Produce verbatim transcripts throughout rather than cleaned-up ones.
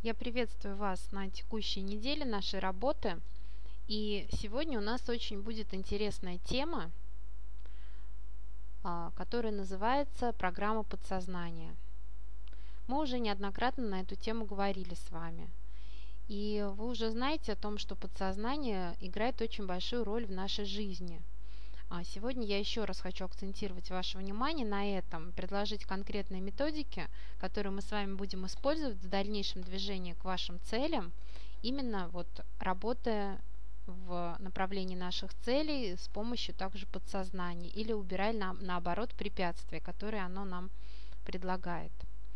Я приветствую вас на текущей неделе нашей работы. И сегодня у нас очень будет интересная тема, а, которая называется «Программа подсознания». Мы уже неоднократно на эту тему говорили с вами. И вы уже знаете о том, что подсознание играет очень большую роль в нашей жизни. А сегодня я еще раз хочу акцентировать ваше внимание на этом, предложить конкретные методики, которые мы с вами будем использовать в дальнейшем движении к вашим целям, именно вот работая в направлении наших целей с помощью также подсознания или убирая на, наоборот препятствия, которые оно нам предлагает.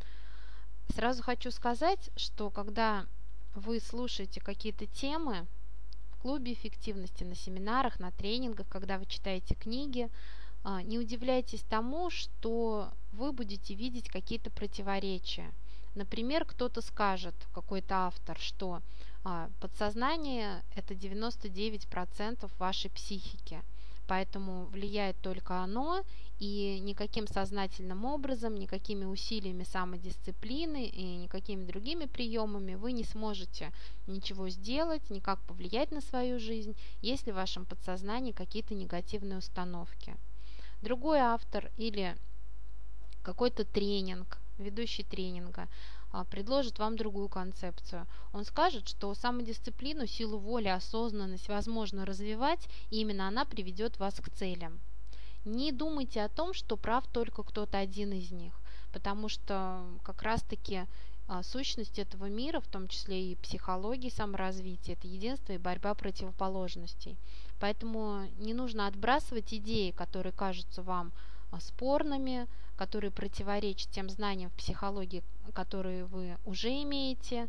Сразу хочу сказать, что когда вы слушаете какие-то темы, в клубе эффективности, на семинарах, на тренингах, когда вы читаете книги, не удивляйтесь тому, что вы будете видеть какие-то противоречия. Например, кто-то скажет, какой-то автор, что подсознание – это девяносто девять процентов вашей психики, поэтому влияет только оно, и никаким сознательным образом, никакими усилиями самодисциплины и никакими другими приемами вы не сможете ничего сделать, никак повлиять на свою жизнь, если в вашем подсознании какие-то негативные установки. Другой автор или какой-то тренинг, ведущий тренинга, предложит вам другую концепцию. Он скажет, что самодисциплину, силу воли, осознанность возможно развивать, и именно она приведет вас к целям. Не думайте о том, что прав только кто-то один из них, потому что как раз-таки сущность этого мира, в том числе и психологии саморазвития, это единство и борьба противоположностей. Поэтому не нужно отбрасывать идеи, которые кажутся вам спорными, которые противоречат тем знаниям в психологии, которые вы уже имеете.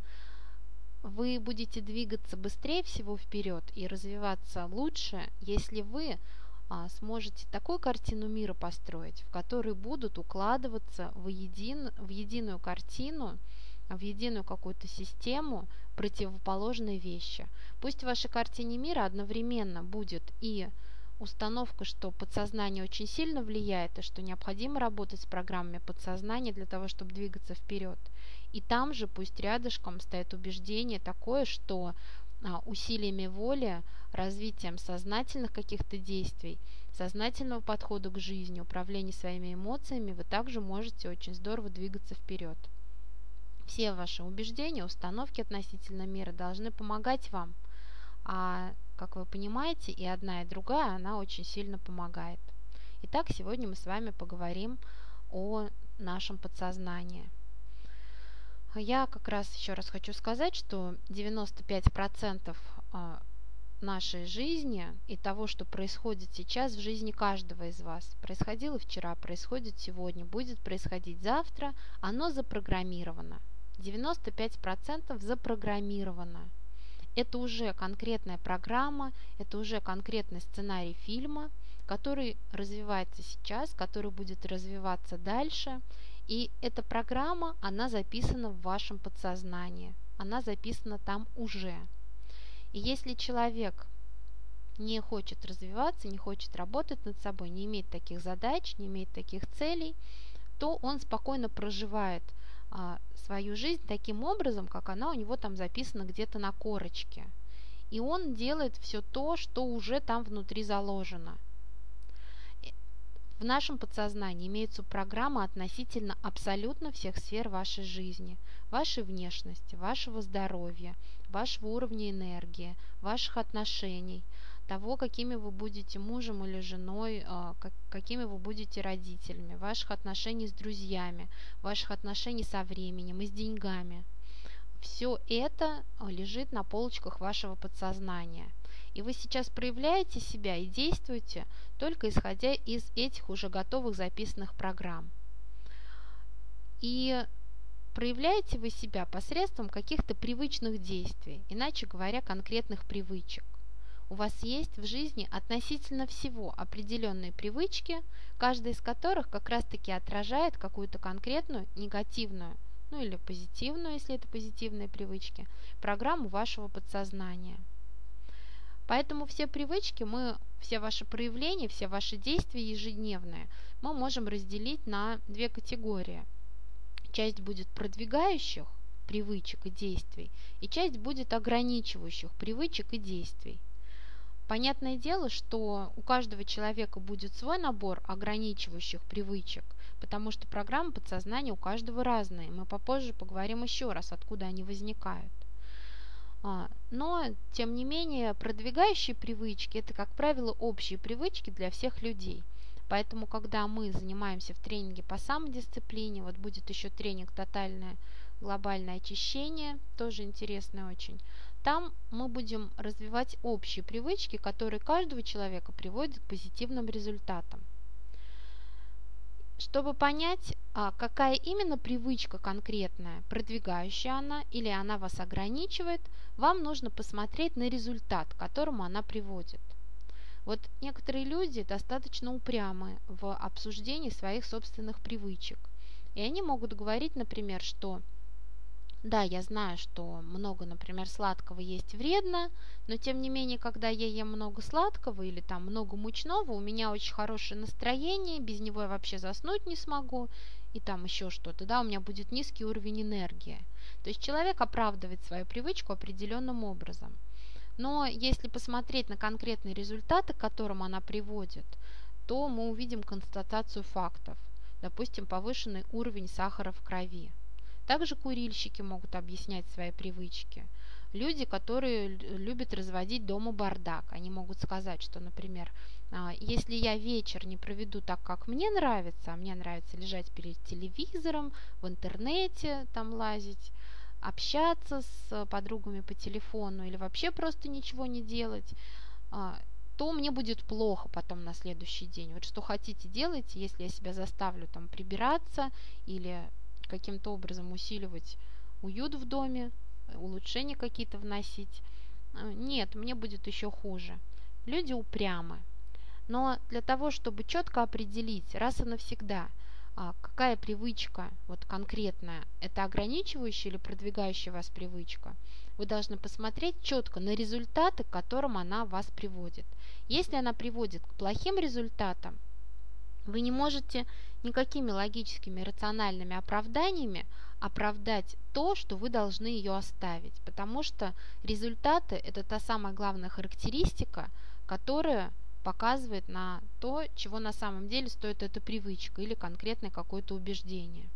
Вы будете двигаться быстрее всего вперед и развиваться лучше, если вы а, сможете такую картину мира построить, в которой будут укладываться в, един, в единую картину, в единую какую-то систему противоположные вещи. Пусть в вашей картине мира одновременно будет и установка, что подсознание очень сильно влияет, и что необходимо работать с программами подсознания для того, чтобы двигаться вперед. И там же пусть рядышком стоит убеждение такое, что а, усилиями воли, развитием сознательных каких-то действий, сознательного подхода к жизни, управления своими эмоциями, вы также можете очень здорово двигаться вперед. Все ваши убеждения, установки относительно мира должны помогать вам, а как вы понимаете, и одна, и другая, она очень сильно помогает. Итак, сегодня мы с вами поговорим о нашем подсознании. Я как раз еще раз хочу сказать, что девяносто пять процентов нашей жизни и того, что происходит сейчас в жизни каждого из вас, происходило вчера, происходит сегодня, будет происходить завтра, оно запрограммировано. девяносто пять процентов запрограммировано. Это уже конкретная программа, это уже конкретный сценарий фильма, который развивается сейчас, который будет развиваться дальше. И эта программа, она записана в вашем подсознании, она записана там уже. И если человек не хочет развиваться, не хочет работать над собой, не имеет таких задач, не имеет таких целей, то он спокойно проживает а, свою жизнь таким образом, как она у него там записана где-то на корочке. И он делает все то, что уже там внутри заложено. В нашем подсознании имеется программа относительно абсолютно всех сфер вашей жизни, вашей внешности, вашего здоровья, вашего уровня энергии, ваших отношений, того, какими вы будете мужем или женой, какими вы будете родителями, ваших отношений с друзьями, ваших отношений со временем и с деньгами. Все это лежит на полочках вашего подсознания. И вы сейчас проявляете себя и действуете только исходя из этих уже готовых записанных программ. И проявляете вы себя посредством каких-то привычных действий, иначе говоря, конкретных привычек. У вас есть в жизни относительно всего определенные привычки, каждая из которых как раз-таки отражает какую-то конкретную негативную, ну или позитивную, если это позитивные привычки, программу вашего подсознания. Поэтому все привычки, мы, все ваши проявления, все ваши действия ежедневные мы можем разделить на две категории. Часть будет продвигающих, привычек и действий, и часть будет ограничивающих привычек и действий. Понятное дело, что у каждого человека будет свой набор ограничивающих привычек, потому что программы подсознания у каждого разные. Мы попозже поговорим еще раз, откуда они возникают. Но, тем не менее, продвигающие привычки – это, как правило, общие привычки для всех людей. Поэтому, когда мы занимаемся в тренинге по самодисциплине, вот будет еще тренинг «Тотальное глобальное очищение», тоже интересный очень, там мы будем развивать общие привычки, которые каждого человека приводят к позитивным результатам. Чтобы понять, какая именно привычка конкретная, продвигающая она или она вас ограничивает, вам нужно посмотреть на результат, к которому она приводит. Вот некоторые люди достаточно упрямы в обсуждении своих собственных привычек. И они могут говорить, например, что да, я знаю, что много, например, сладкого есть вредно, но тем не менее, когда я ем много сладкого или там много мучного, у меня очень хорошее настроение, без него я вообще заснуть не смогу, и там еще что-то, да, у меня будет низкий уровень энергии. То есть человек оправдывает свою привычку определенным образом. Но если посмотреть на конкретные результаты, к которым она приводит, то мы увидим констатацию фактов. Допустим, повышенный уровень сахара в крови. Также курильщики могут объяснять свои привычки. Люди, которые любят разводить дома бардак, они могут сказать, что, например, если я вечер не проведу так, как мне нравится, а мне нравится лежать перед телевизором, в интернете там лазить, общаться с подругами по телефону или вообще просто ничего не делать, то мне будет плохо потом на следующий день. Вот что хотите делайте, если я себя заставлю там прибираться или каким-то образом усиливать уют в доме, улучшения какие-то вносить. Нет, мне будет еще хуже. Люди упрямы. Но для того, чтобы четко определить раз и навсегда, какая привычка вот конкретная, это ограничивающая или продвигающая вас привычка, вы должны посмотреть четко на результаты, к которым она вас приводит. Если она приводит к плохим результатам, вы не можете никакими логическими, рациональными оправданиями оправдать то, что вы должны ее оставить, потому что результаты – это та самая главная характеристика, которая показывает на то, чего на самом деле стоит эта привычка или конкретное какое-то убеждение.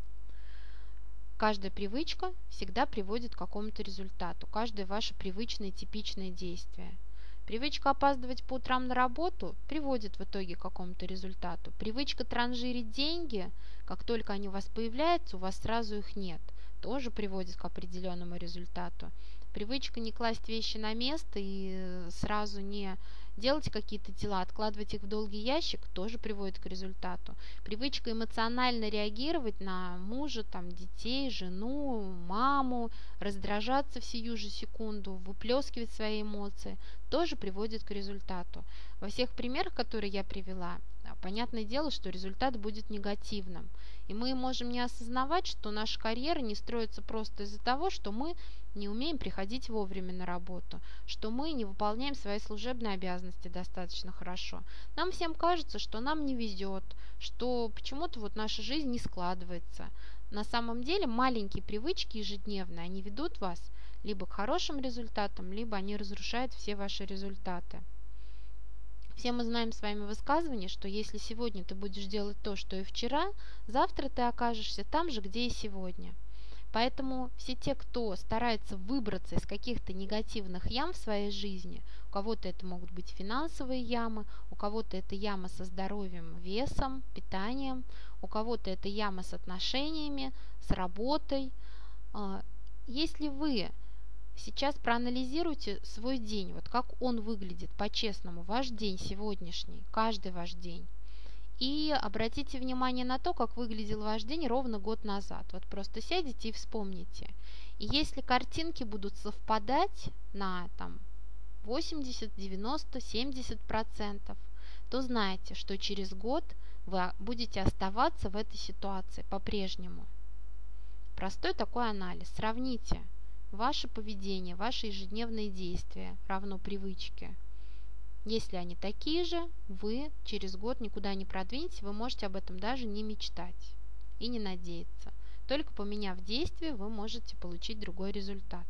Каждая привычка всегда приводит к какому-то результату, каждое ваше привычное типичное действие. Привычка опаздывать по утрам на работу приводит в итоге к какому-то результату. Привычка транжирить деньги, как только они у вас появляются, у вас сразу их нет, тоже приводит к определенному результату. Привычка не класть вещи на место и сразу не делать какие-то дела, откладывать их в долгий ящик, тоже приводит к результату. Привычка эмоционально реагировать на мужа, там, детей, жену, маму, раздражаться в сию же секунду, выплескивать свои эмоции, тоже приводит к результату. Во всех примерах, которые я привела, понятное дело, что результат будет негативным. И мы можем не осознавать, что наша карьера не строится просто из-за того, что мы не умеем приходить вовремя на работу, что мы не выполняем свои служебные обязанности достаточно хорошо. Нам всем кажется, что нам не везет, что почему-то вот наша жизнь не складывается. На самом деле маленькие привычки ежедневные, они ведут вас либо к хорошим результатам, либо они разрушают все ваши результаты. Все мы знаем с вами высказывание, что если сегодня ты будешь делать то, что и вчера, завтра ты окажешься там же, где и сегодня. Поэтому все те, кто старается выбраться из каких-то негативных ям в своей жизни, у кого-то это могут быть финансовые ямы, у кого-то это яма со здоровьем, весом, питанием, у кого-то это яма с отношениями, с работой. Если вы сейчас проанализируйте свой день, вот как он выглядит по-честному, ваш день сегодняшний, каждый ваш день. И обратите внимание на то, как выглядел ваш день ровно год назад. Вот просто сядете и вспомните. И если картинки будут совпадать на там, восемьдесят, девяносто, семьдесят процентов, то знайте, что через год вы будете оставаться в этой ситуации по-прежнему. Простой такой анализ. Сравните ваше поведение, ваши ежедневные действия равно привычке. Если они такие же, вы через год никуда не продвинетесь, вы можете об этом даже не мечтать и не надеяться. Только поменяв действие, вы можете получить другой результат.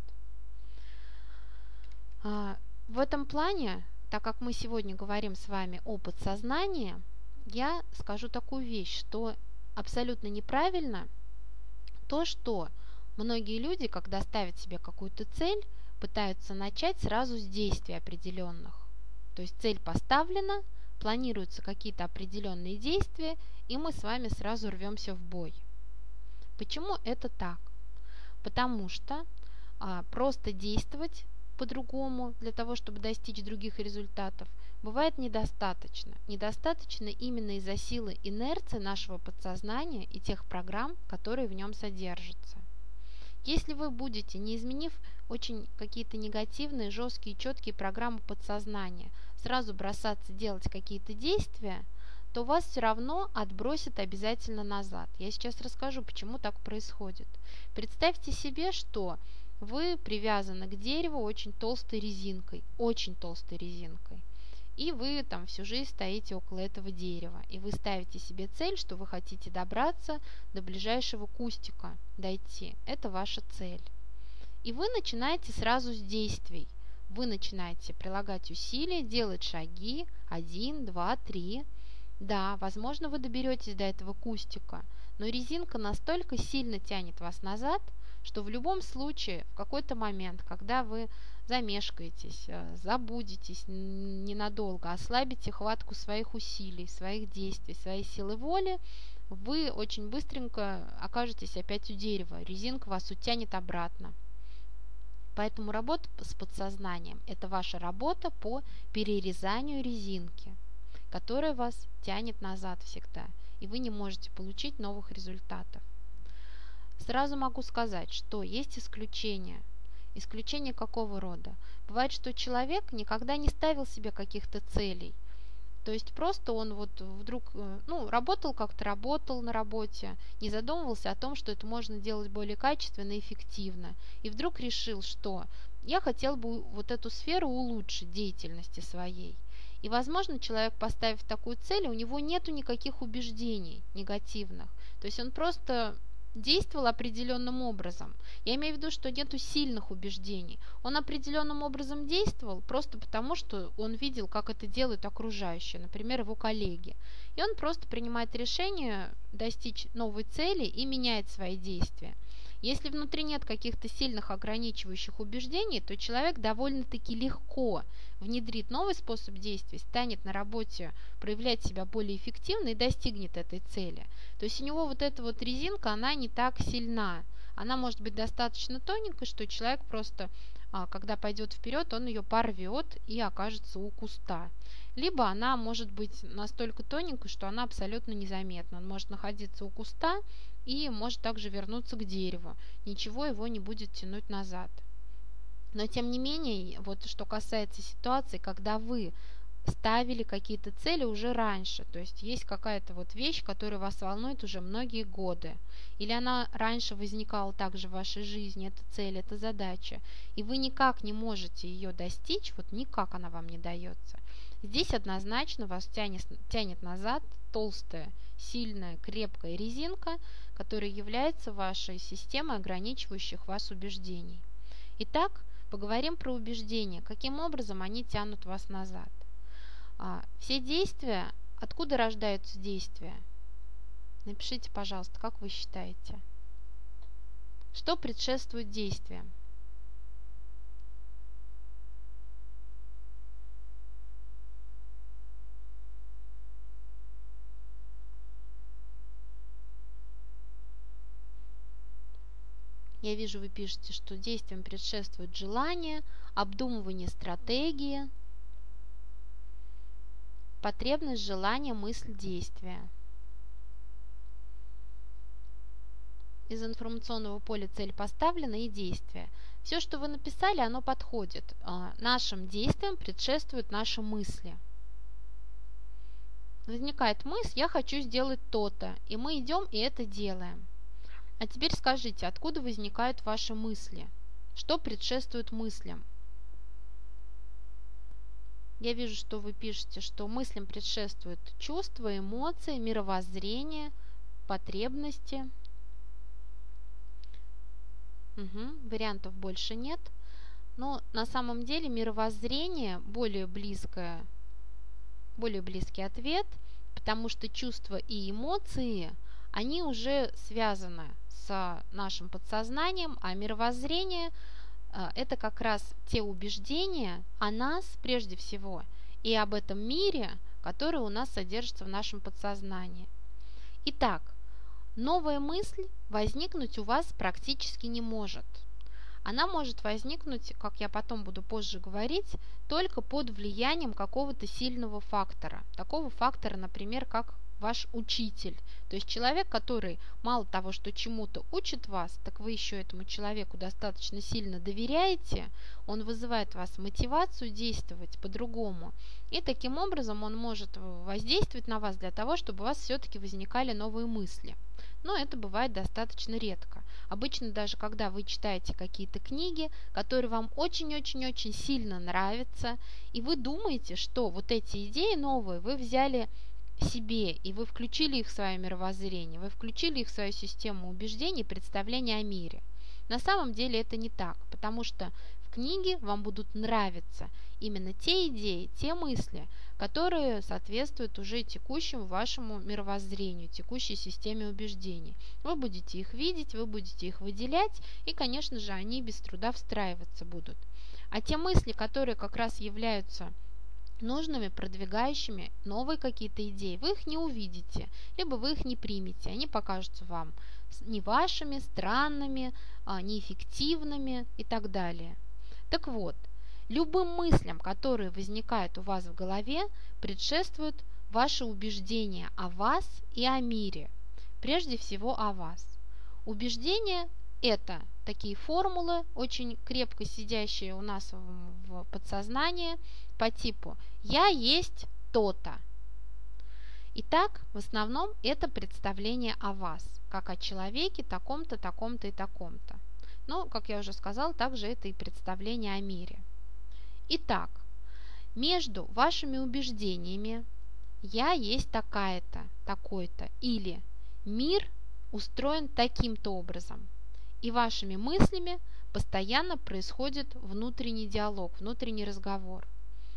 В этом плане, так как мы сегодня говорим с вами о подсознании, я скажу такую вещь, что абсолютно неправильно то, что многие люди, когда ставят себе какую-то цель, пытаются начать сразу с действий определенных. То есть цель поставлена, планируются какие-то определенные действия, и мы с вами сразу рвемся в бой. Почему это так? Потому что а, просто действовать по-другому для того, чтобы достичь других результатов, бывает недостаточно. Недостаточно именно из-за силы инерции нашего подсознания и тех программ, которые в нем содержатся. Если вы будете, не изменив очень какие-то негативные, жесткие, четкие программы подсознания, сразу бросаться делать какие-то действия, то вас все равно отбросит обязательно назад. Я сейчас расскажу, почему так происходит. Представьте себе, что вы привязаны к дереву очень толстой резинкой, очень толстой резинкой. И вы там всю жизнь стоите около этого дерева. И вы ставите себе цель, что вы хотите добраться до ближайшего кустика, дойти. Это ваша цель. И вы начинаете сразу с действий. Вы начинаете прилагать усилия, делать шаги. Один, два, три. Да, возможно, вы доберетесь до этого кустика, но резинка настолько сильно тянет вас назад, что в любом случае, в какой-то момент, когда вы замешкаетесь, забудетесь ненадолго, ослабите хватку своих усилий, своих действий, своей силы воли, вы очень быстренько окажетесь опять у дерева, резинка вас утянет обратно. Поэтому работа с подсознанием – это ваша работа по перерезанию резинки, которая вас тянет назад всегда, и вы не можете получить новых результатов. Сразу могу сказать, что есть исключения. Исключения какого рода? Бывает, что человек никогда не ставил себе каких-то целей. То есть просто он вот вдруг, ну, работал как-то, работал на работе, не задумывался о том, что это можно делать более качественно и эффективно. И вдруг решил, что я хотел бы вот эту сферу улучшить деятельности своей. И, возможно, человек, поставив такую цель, у него нету никаких убеждений негативных. То есть он просто действовал определенным образом. Я имею в виду, что нету сильных убеждений. Он определенным образом действовал просто потому, что он видел, как это делают окружающие, например, его коллеги. И он просто принимает решение достичь новой цели и меняет свои действия. Если внутри нет каких-то сильных ограничивающих убеждений, то человек довольно-таки легко внедрит новый способ действий, станет на работе проявлять себя более эффективно и достигнет этой цели. То есть у него вот эта вот резинка, она не так сильна. Она может быть достаточно тоненькой, что человек просто, когда пойдет вперед, он ее порвет и окажется у куста. Либо она может быть настолько тоненькой, что она абсолютно незаметна. Он может находиться у куста и может также вернуться к дереву. Ничего его не будет тянуть назад. Но тем не менее, вот что касается ситуации, когда вы ставили какие-то цели уже раньше, то есть есть какая-то вот вещь, которая вас волнует уже многие годы, или она раньше возникала также в вашей жизни, эта цель, эта задача, и вы никак не можете ее достичь, вот никак она вам не дается. Здесь однозначно вас тянет, тянет назад толстая, сильная, крепкая резинка, которая является вашей системой ограничивающих вас убеждений. Итак, поговорим про убеждения, каким образом они тянут вас назад. А, все действия, откуда рождаются действия? Напишите, пожалуйста, как вы считаете? Что предшествует действиям? Я вижу, вы пишете, что действиям предшествует желание, обдумывание стратегии, потребность, желание, мысль, действие. Из информационного поля цель поставлена и действие. Все, что вы написали, оно подходит. Нашим действиям предшествуют наши мысли. Возникает мысль, я хочу сделать то-то, и мы идем и это делаем. А теперь скажите, откуда возникают ваши мысли? Что предшествует мыслям? Я вижу, что вы пишете, что мыслям предшествуют чувства, эмоции, мировоззрение, потребности. Угу, вариантов больше нет. Но на самом деле мировоззрение более близкое, более близкий ответ, потому что чувства и эмоции, они уже связаны с нашим подсознанием, а мировоззрение – это как раз те убеждения о нас прежде всего и об этом мире, который у нас содержится в нашем подсознании. Итак, новая мысль возникнуть у вас практически не может. Она может возникнуть, как я потом буду позже говорить, только под влиянием какого-то сильного фактора. Такого фактора, например, как ваш учитель. То есть человек, который мало того, что чему-то учит вас, так вы еще этому человеку достаточно сильно доверяете, он вызывает в вас мотивацию действовать по-другому. И таким образом он может воздействовать на вас для того, чтобы у вас все-таки возникали новые мысли. Но это бывает достаточно редко. Обычно даже когда вы читаете какие-то книги, которые вам очень-очень-очень сильно нравятся, и вы думаете, что вот эти идеи новые вы взяли себе, и вы включили их в свое мировоззрение, вы включили их в свою систему убеждений и представления о мире. На самом деле это не так, потому что в книге вам будут нравиться именно те идеи, те мысли, которые соответствуют уже текущему вашему мировоззрению, текущей системе убеждений. Вы будете их видеть, вы будете их выделять, и, конечно же, они без труда встраиваться будут. А те мысли, которые как раз являются нужными, продвигающими новые какие-то идеи, вы их не увидите, либо вы их не примете, они покажутся вам не вашими, странными, неэффективными и так далее. Так вот, любым мыслям, которые возникают у вас в голове, предшествуют ваши убеждения о вас и о мире, прежде всего о вас. Убеждения – это такие формулы, очень крепко сидящие у нас в подсознании, по типу «я есть то-то». Итак, в основном это представление о вас, как о человеке таком-то, таком-то и таком-то. Но, как я уже сказала, также это и представление о мире. Итак, между вашими убеждениями «я есть такая-то, такой-то» или «мир устроен таким-то образом» и вашими мыслями постоянно происходит внутренний диалог, внутренний разговор.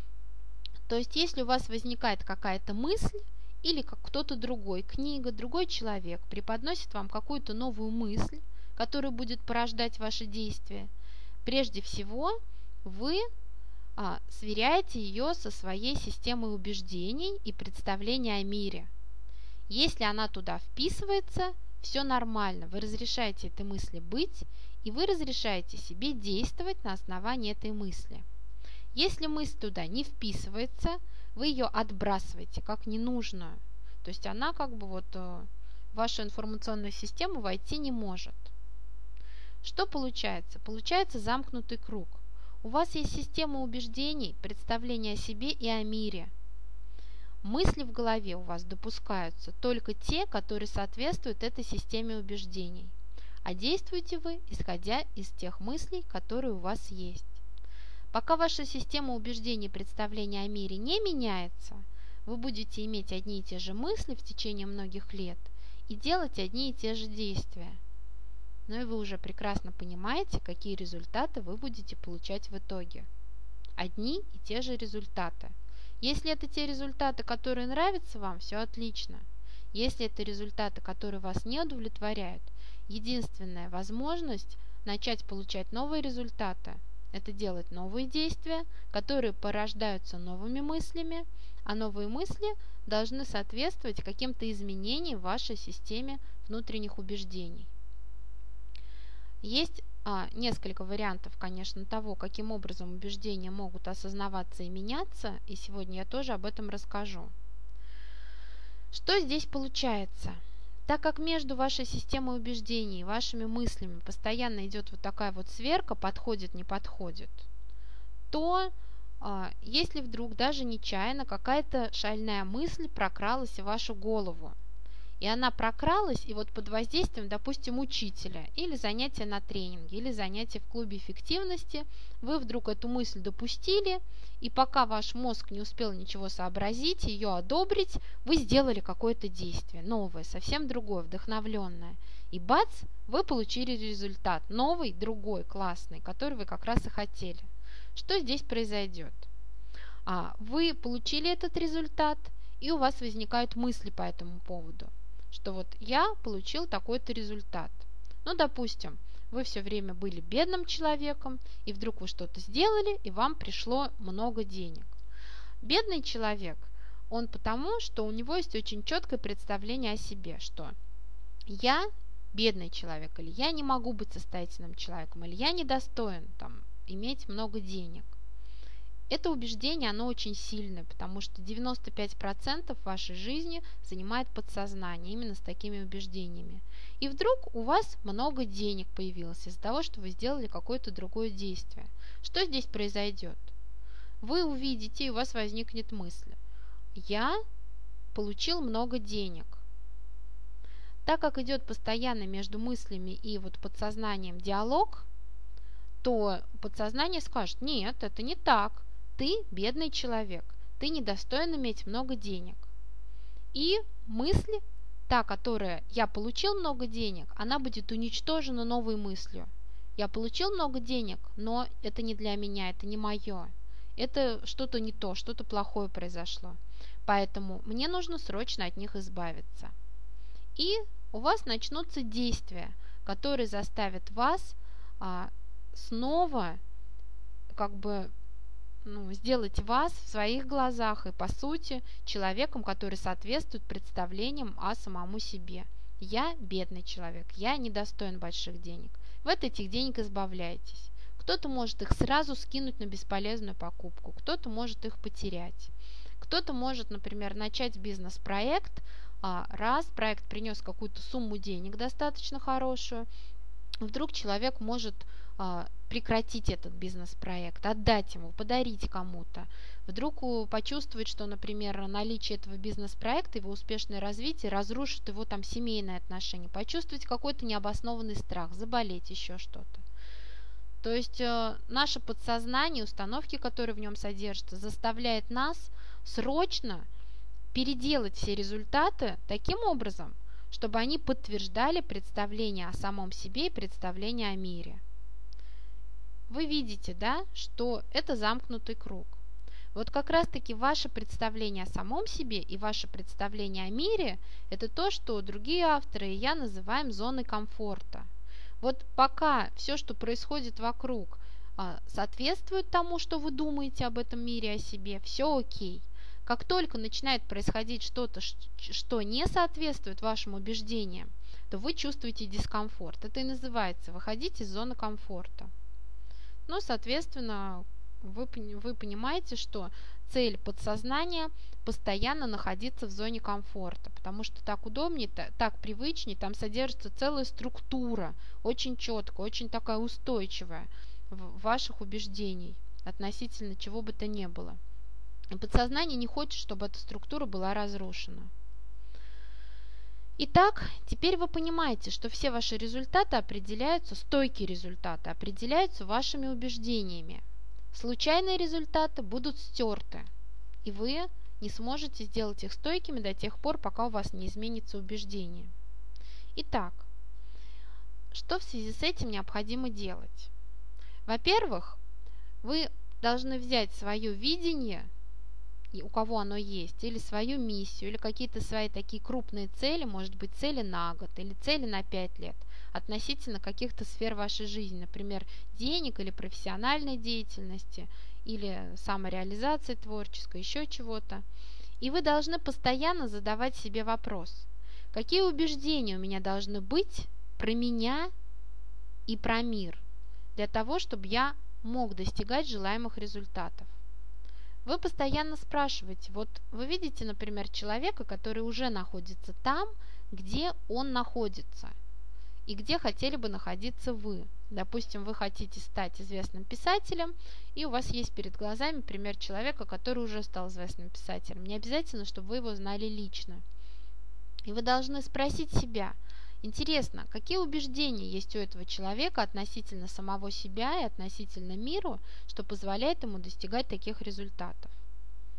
То есть, если у вас возникает какая-то мысль, или как кто-то другой, книга, другой человек преподносит вам какую-то новую мысль, которая будет порождать ваши действия, прежде всего вы а, сверяете ее со своей системой убеждений и представления о мире. Если она туда вписывается, все нормально, вы разрешаете этой мысли быть, и вы разрешаете себе действовать на основании этой мысли. Если мысль туда не вписывается, вы ее отбрасываете как ненужную. То есть она как бы вот в вашу информационную систему войти не может. Что получается? Получается замкнутый круг. У вас есть система убеждений, представления о себе и о мире. Мысли в голове у вас допускаются только те, которые соответствуют этой системе убеждений. А действуете вы, исходя из тех мыслей, которые у вас есть. Пока ваша система убеждений и представления о мире не меняется, вы будете иметь одни и те же мысли в течение многих лет и делать одни и те же действия. Но и вы уже прекрасно понимаете, какие результаты вы будете получать в итоге. Одни и те же результаты. Если это те результаты, которые нравятся вам, все отлично. Если это результаты, которые вас не удовлетворяют, единственная возможность начать получать новые результаты – это делать новые действия, которые порождаются новыми мыслями, а новые мысли должны соответствовать каким-то изменениям в вашей системе внутренних убеждений. Есть а, несколько вариантов, конечно, того, каким образом убеждения могут осознаваться и меняться, и сегодня я тоже об этом расскажу. Что здесь получается? Так как между вашей системой убеждений и вашими мыслями постоянно идет вот такая вот сверка, подходит, не подходит, то а, если вдруг даже нечаянно какая-то шальная мысль прокралась в вашу голову, и она прокралась, и вот под воздействием, допустим, учителя, или занятия на тренинге, или занятия в клубе эффективности, вы вдруг эту мысль допустили, и пока ваш мозг не успел ничего сообразить, ее одобрить, вы сделали какое-то действие новое, совсем другое, вдохновленное. И бац, вы получили результат, новый, другой, классный, который вы как раз и хотели. Что здесь произойдет? А, вы получили этот результат, и у вас возникают мысли по этому поводу, что вот я получил такой-то результат. Ну, допустим, вы все время были бедным человеком, и вдруг вы что-то сделали, и вам пришло много денег. Бедный человек, он потому, что у него есть очень четкое представление о себе, что я бедный человек, или я не могу быть состоятельным человеком, или я недостоин там, иметь много денег. Это убеждение, оно очень сильное, потому что девяносто пять процентов вашей жизни занимает подсознание именно с такими убеждениями. И вдруг у вас много денег появилось из-за того, что вы сделали какое-то другое действие. Что здесь произойдет? Вы увидите, и у вас возникнет мысль: я получил много денег. Так как идет постоянно между мыслями и вот подсознанием диалог, то подсознание скажет: нет, это не так. Ты бедный человек, ты недостоин иметь много денег. И мысль, та, которая «я получил много денег», она будет уничтожена новой мыслью. Я получил много денег, но это не для меня, это не мое. Это что-то не то, что-то плохое произошло. Поэтому мне нужно срочно от них избавиться. И у вас начнутся действия, которые заставят вас а, снова как бы ну, сделать вас в своих глазах и, по сути, человеком, который соответствует представлениям о самому себе. Я бедный человек, я недостоин больших денег. Вы от этих денег избавляетесь. Кто-то может их сразу скинуть на бесполезную покупку, кто-то может их потерять. Кто-то может, например, начать бизнес-проект, раз проект принес какую-то сумму денег достаточно хорошую, вдруг человек может прекратить этот бизнес-проект, отдать ему, подарить кому-то. Вдруг почувствовать, что, например, наличие этого бизнес-проекта, его успешное развитие разрушит его там семейные отношения, почувствовать какой-то необоснованный страх, заболеть, еще что-то. То есть э, наше подсознание, установки, которые в нем содержатся, заставляет нас срочно переделать все результаты таким образом, чтобы они подтверждали представление о самом себе и представление о мире. Вы видите, да, что это замкнутый круг. Вот как раз-таки ваше представление о самом себе и ваше представление о мире – это то, что другие авторы и я называем зоной комфорта. Вот пока все, что происходит вокруг, соответствует тому, что вы думаете об этом мире, о себе, все окей. Как только начинает происходить что-то, что не соответствует вашим убеждениям, то вы чувствуете дискомфорт. Это и называется выходить из зоны комфорта. Ну, соответственно, вы, вы понимаете, что цель подсознания постоянно находиться в зоне комфорта, потому что так удобнее, так, так привычнее, там содержится целая структура, очень четкая, очень такая устойчивая ваших убеждений относительно чего бы то ни было. И подсознание не хочет, чтобы эта структура была разрушена. Итак, теперь вы понимаете, что все ваши результаты определяются, стойкие результаты определяются вашими убеждениями. Случайные результаты будут стерты, и вы не сможете сделать их стойкими до тех пор, пока у вас не изменится убеждение. Итак, что в связи с этим необходимо делать? Во-первых, вы должны взять свое видение, у кого оно есть, или свою миссию, или какие-то свои такие крупные цели, может быть, цели на год или цели на пять лет, относительно каких-то сфер вашей жизни, например, денег или профессиональной деятельности, или самореализации творческой, еще чего-то. И вы должны постоянно задавать себе вопрос: какие убеждения у меня должны быть про меня и про мир, для того, чтобы я мог достигать желаемых результатов. Вы постоянно спрашиваете, вот вы видите, например, человека, который уже находится там, где он находится, и где хотели бы находиться вы. Допустим, вы хотите стать известным писателем, и у вас есть перед глазами пример человека, который уже стал известным писателем. Не обязательно, чтобы вы его знали лично. И вы должны спросить себя: интересно, какие убеждения есть у этого человека относительно самого себя и относительно мира, что позволяет ему достигать таких результатов?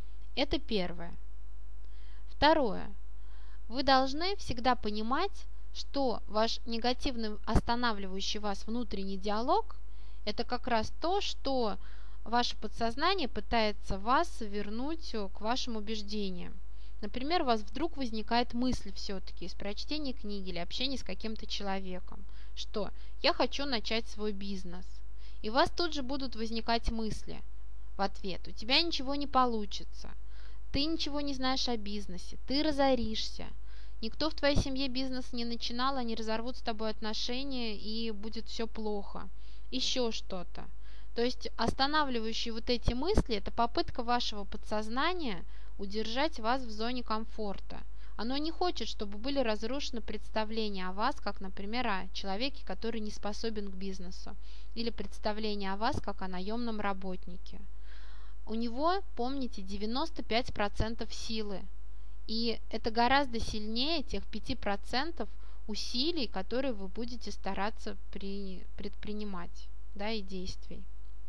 Это первое. Второе. Вы должны всегда понимать, что ваш негативный, останавливающий вас внутренний диалог – это как раз то, что ваше подсознание пытается вас вернуть к вашим убеждениям. Например, у вас вдруг возникает мысль все-таки из прочтения книги или общения с каким-то человеком, что «я хочу начать свой бизнес». И у вас тут же будут возникать мысли в ответ «у тебя ничего не получится», «ты ничего не знаешь о бизнесе», «ты разоришься», «никто в твоей семье бизнес не начинал, они разорвут с тобой отношения и будет все плохо», еще что-то. То есть останавливающие вот эти мысли – это попытка вашего подсознания удержать вас в зоне комфорта. Оно не хочет, чтобы были разрушены представления о вас, как, например, о человеке, который не способен к бизнесу, или представление о вас, как о наемном работнике. У него, помните, девяносто пять процентов силы, и это гораздо сильнее тех пяти процентов усилий, которые вы будете стараться при, предпринимать, да, и действий.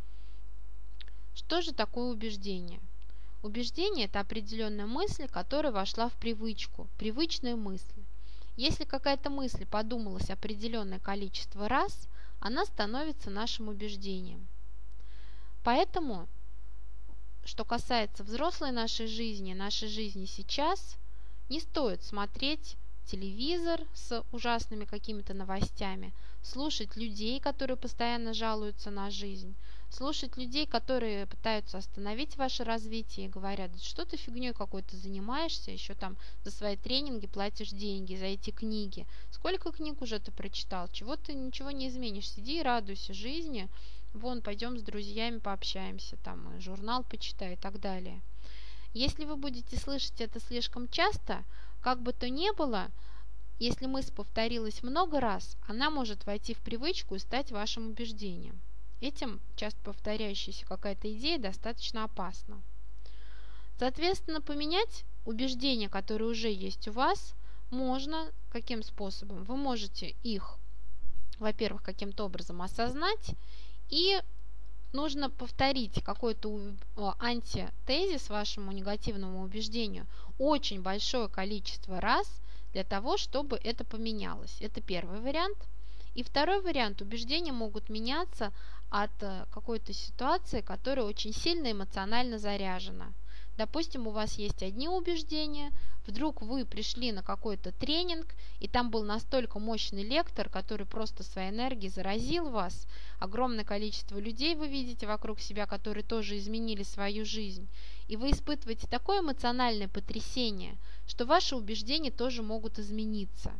Что же такое убеждение? Убеждение – это определенная мысль, которая вошла в привычку, привычная мысль. Если какая-то мысль подумалась определенное количество раз, она становится нашим убеждением. Поэтому, что касается взрослой нашей жизни, нашей жизни сейчас, не стоит смотреть телевизор с ужасными какими-то новостями, слушать людей, которые постоянно жалуются на жизнь, слушать людей, которые пытаются остановить ваше развитие и говорят, что ты фигней какой-то занимаешься, еще там за свои тренинги платишь деньги, за эти книги. Сколько книг уже ты прочитал? Чего ты ничего не изменишь? Сиди и радуйся жизни. Вон, пойдем с друзьями пообщаемся, там, журнал почитай и так далее. Если вы будете слышать это слишком часто, как бы то ни было, если мысль повторилась много раз, она может войти в привычку и стать вашим убеждением. Этим часто повторяющаяся какая-то идея достаточно опасна. Соответственно, поменять убеждения, которые уже есть у вас, можно каким способом? Вы можете их, во-первых, каким-то образом осознать, и нужно повторить какой-то антитезис вашему негативному убеждению очень большое количество раз для того, чтобы это поменялось. Это первый вариант. И второй вариант. Убеждения могут меняться от какой-то ситуации, которая очень сильно эмоционально заряжена. Допустим, у вас есть одни убеждения, вдруг вы пришли на какой-то тренинг, и там был настолько мощный лектор, который просто своей энергией заразил вас. Огромное количество людей вы видите вокруг себя, которые тоже изменили свою жизнь. И вы испытываете такое эмоциональное потрясение, что ваши убеждения тоже могут измениться.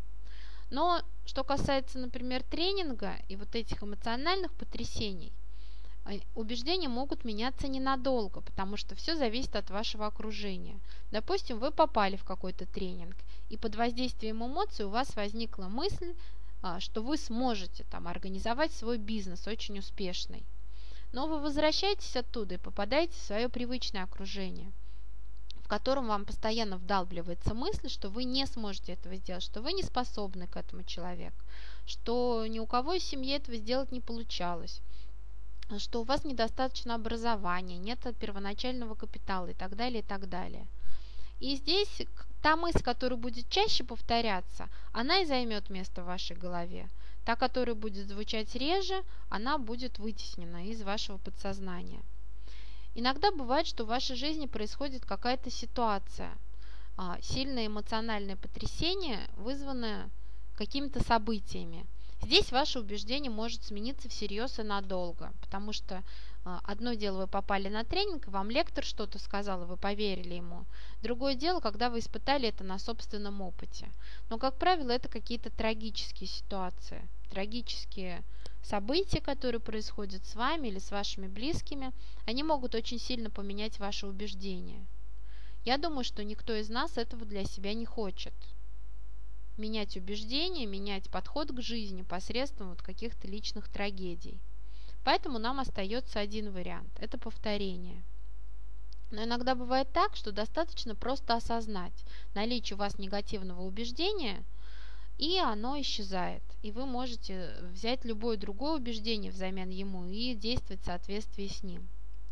Но что касается, например, тренинга и вот этих эмоциональных потрясений, убеждения могут меняться ненадолго, потому что все зависит от вашего окружения. Допустим, вы попали в какой-то тренинг, и под воздействием эмоций у вас возникла мысль, что вы сможете там организовать свой бизнес очень успешный. Но вы возвращаетесь оттуда и попадаете в свое привычное окружение, в котором вам постоянно вдалбливается мысль, что вы не сможете этого сделать, что вы не способны к этому человеку, что ни у кого из семьи этого сделать не получалось, что у вас недостаточно образования, нет первоначального капитала и так далее, и так далее. И здесь та мысль, которая будет чаще повторяться, она и займет место в вашей голове. Та, которая будет звучать реже, она будет вытеснена из вашего подсознания. Иногда бывает, что в вашей жизни происходит какая-то ситуация, сильное эмоциональное потрясение, вызванное какими-то событиями. Здесь ваше убеждение может смениться всерьез и надолго, потому что одно дело, вы попали на тренинг, вам лектор что-то сказал, и вы поверили ему. Другое дело, когда вы испытали это на собственном опыте. Но, как правило, это какие-то трагические ситуации, трагические события, которые происходят с вами или с вашими близкими, они могут очень сильно поменять ваши убеждения. Я думаю, что никто из нас этого для себя не хочет. Менять убеждения, менять подход к жизни посредством вот каких-то личных трагедий. Поэтому нам остается один вариант – это повторение. Но иногда бывает так, что достаточно просто осознать наличие у вас негативного убеждения, и оно исчезает. И вы можете взять любое другое убеждение взамен ему и действовать в соответствии с ним.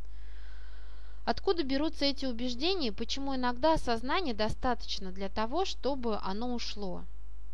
Откуда берутся эти убеждения и почему иногда осознание достаточно для того, чтобы оно ушло?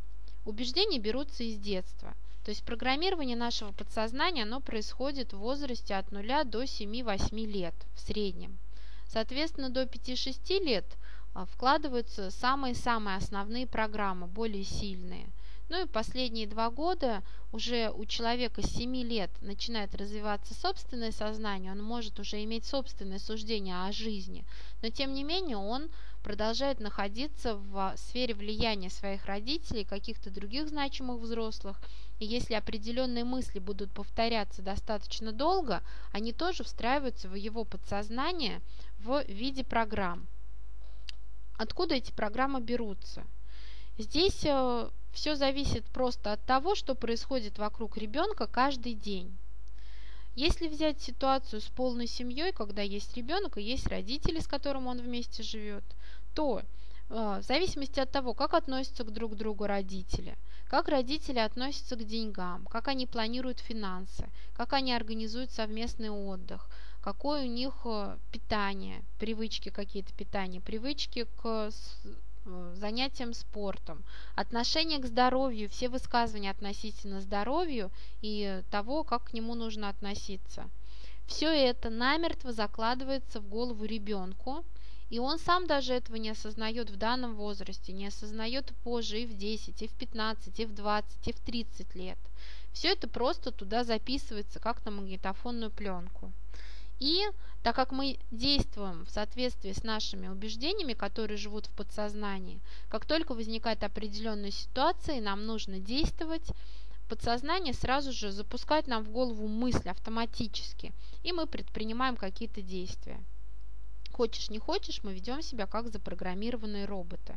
Убеждения берутся из детства. То есть программирование нашего подсознания, оно происходит в возрасте от нуля до семи-восьми лет в среднем. Соответственно, до пяти-шести лет вкладываются самые-самые основные программы, более сильные. Ну и последние два года уже у человека с семи лет начинает развиваться собственное сознание, он может уже иметь собственное суждение о жизни, но тем не менее он продолжает находиться в сфере влияния своих родителей, каких-то других значимых взрослых, и если определенные мысли будут повторяться достаточно долго, они тоже встраиваются в его подсознание в виде программ. Откуда эти программы берутся? Здесь все зависит просто от того, что происходит вокруг ребенка каждый день. Если взять ситуацию с полной семьей, когда есть ребенок и есть родители, с которым он вместе живет, то в зависимости от того, как относятся к друг другу родители, как родители относятся к деньгам, как они планируют финансы, как они организуют совместный отдых, какое у них питание, привычки какие-то питания, привычки к занятиям спортом, отношение к здоровью, все высказывания относительно здоровью и того, как к нему нужно относиться. Все это намертво закладывается в голову ребенку, и он сам даже этого не осознает в данном возрасте, не осознает позже и в десять, и в пятнадцать, и в двадцать, и в тридцать лет. Все это просто туда записывается, как на магнитофонную пленку. И так как мы действуем в соответствии с нашими убеждениями, которые живут в подсознании, как только возникает определенная ситуация, и нам нужно действовать, подсознание сразу же запускает нам в голову мысль автоматически, и мы предпринимаем какие-то действия. Хочешь не хочешь, мы ведем себя как запрограммированные роботы.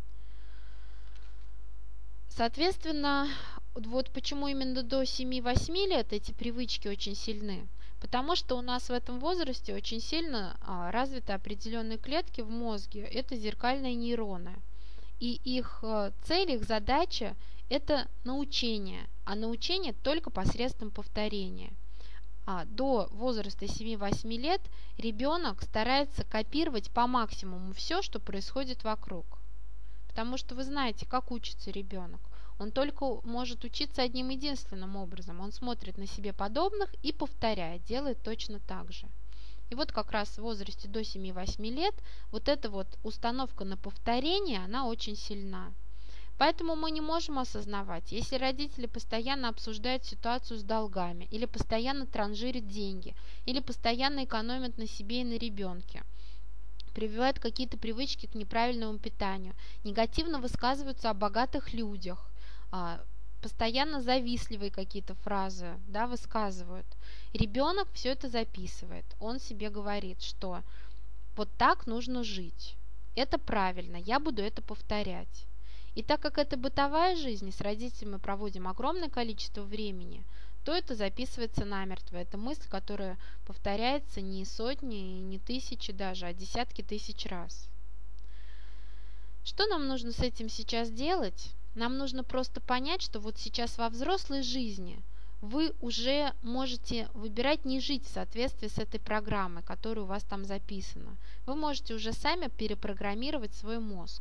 Соответственно, вот почему именно до семи-восьми лет эти привычки очень сильны. Потому что у нас в этом возрасте очень сильно а, развиты определенные клетки в мозге. Это зеркальные нейроны. И их а, цель, их задача – это научение. А научение только посредством повторения. А, до возраста семи-восьми лет ребенок старается копировать по максимуму все, что происходит вокруг. Потому что вы знаете, как учится ребенок. Он только может учиться одним единственным образом. Он смотрит на себе подобных и повторяет, делает точно так же. И вот как раз в возрасте до семи-восьми лет вот эта вот установка на повторение, она очень сильна. Поэтому мы не можем осознавать, если родители постоянно обсуждают ситуацию с долгами, или постоянно транжирят деньги, или постоянно экономят на себе и на ребенке, прививают какие-то привычки к неправильному питанию, негативно высказываются о богатых людях, постоянно завистливые какие-то фразы, да, высказывают. Ребенок все это записывает. Он себе говорит, что вот так нужно жить. Это правильно, я буду это повторять. И так как это бытовая жизнь, и с родителями мы проводим огромное количество времени, то это записывается намертво. Это мысль, которая повторяется не сотни, не тысячи даже, а десятки тысяч раз. Что нам нужно с этим сейчас делать? Нам нужно просто понять, что вот сейчас во взрослой жизни вы уже можете выбирать не жить в соответствии с этой программой, которая у вас там записана. Вы можете уже сами перепрограммировать свой мозг.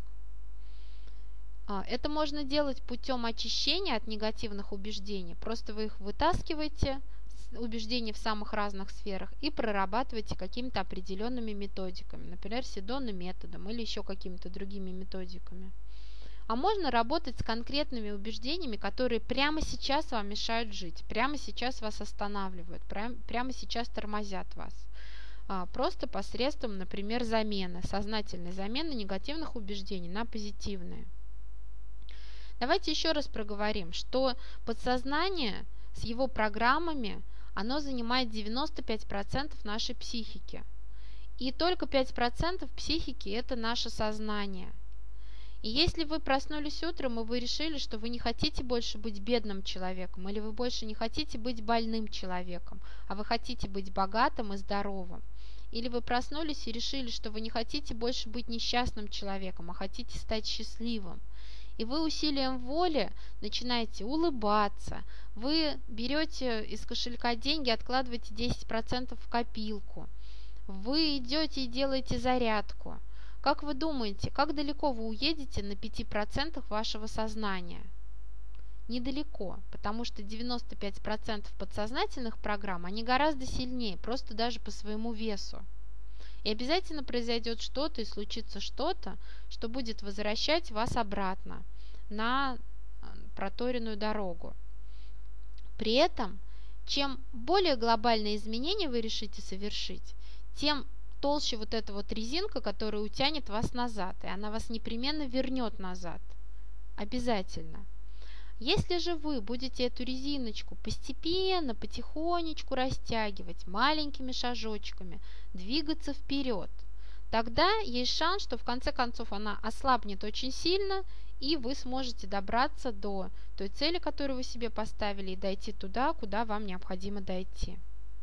Это можно делать путем очищения от негативных убеждений. Просто вы их вытаскиваете, убеждения в самых разных сферах, и прорабатываете какими-то определенными методиками, например, седонным методом или еще какими-то другими методиками. А можно работать с конкретными убеждениями, которые прямо сейчас вам мешают жить, прямо сейчас вас останавливают, прямо, прямо сейчас тормозят вас. А, просто посредством, например, замены, сознательной замены негативных убеждений на позитивные. Давайте еще раз проговорим, что подсознание с его программами, оно занимает девяносто пять процентов нашей психики. И только пять процентов психики – это наше сознание. И если вы проснулись утром, и вы решили, что вы не хотите больше быть бедным человеком, или вы больше не хотите быть больным человеком, а вы хотите быть богатым и здоровым, или вы проснулись и решили, что вы не хотите больше быть несчастным человеком, а хотите стать счастливым, и вы усилием воли начинаете улыбаться, вы берете из кошелька деньги, откладываете десять процентов в копилку, вы идете и делаете зарядку. Как вы думаете, как далеко вы уедете на пяти процентах вашего сознания? недалеко, потому что девяносто пять процентов подсознательных программ, они гораздо сильнее, просто даже по своему весу. И обязательно произойдет что-то и случится что-то, что будет возвращать вас обратно на проторенную дорогу. При этом, чем более глобальные изменения вы решите совершить, тем толще вот эта вот резинка, которая утянет вас назад, и она вас непременно вернет назад. Обязательно. Если же вы будете эту резиночку постепенно, потихонечку растягивать, маленькими шажочками, двигаться вперед, тогда есть шанс, что в конце концов она ослабнет очень сильно, и вы сможете добраться до той цели, которую вы себе поставили, и дойти туда, куда вам необходимо дойти.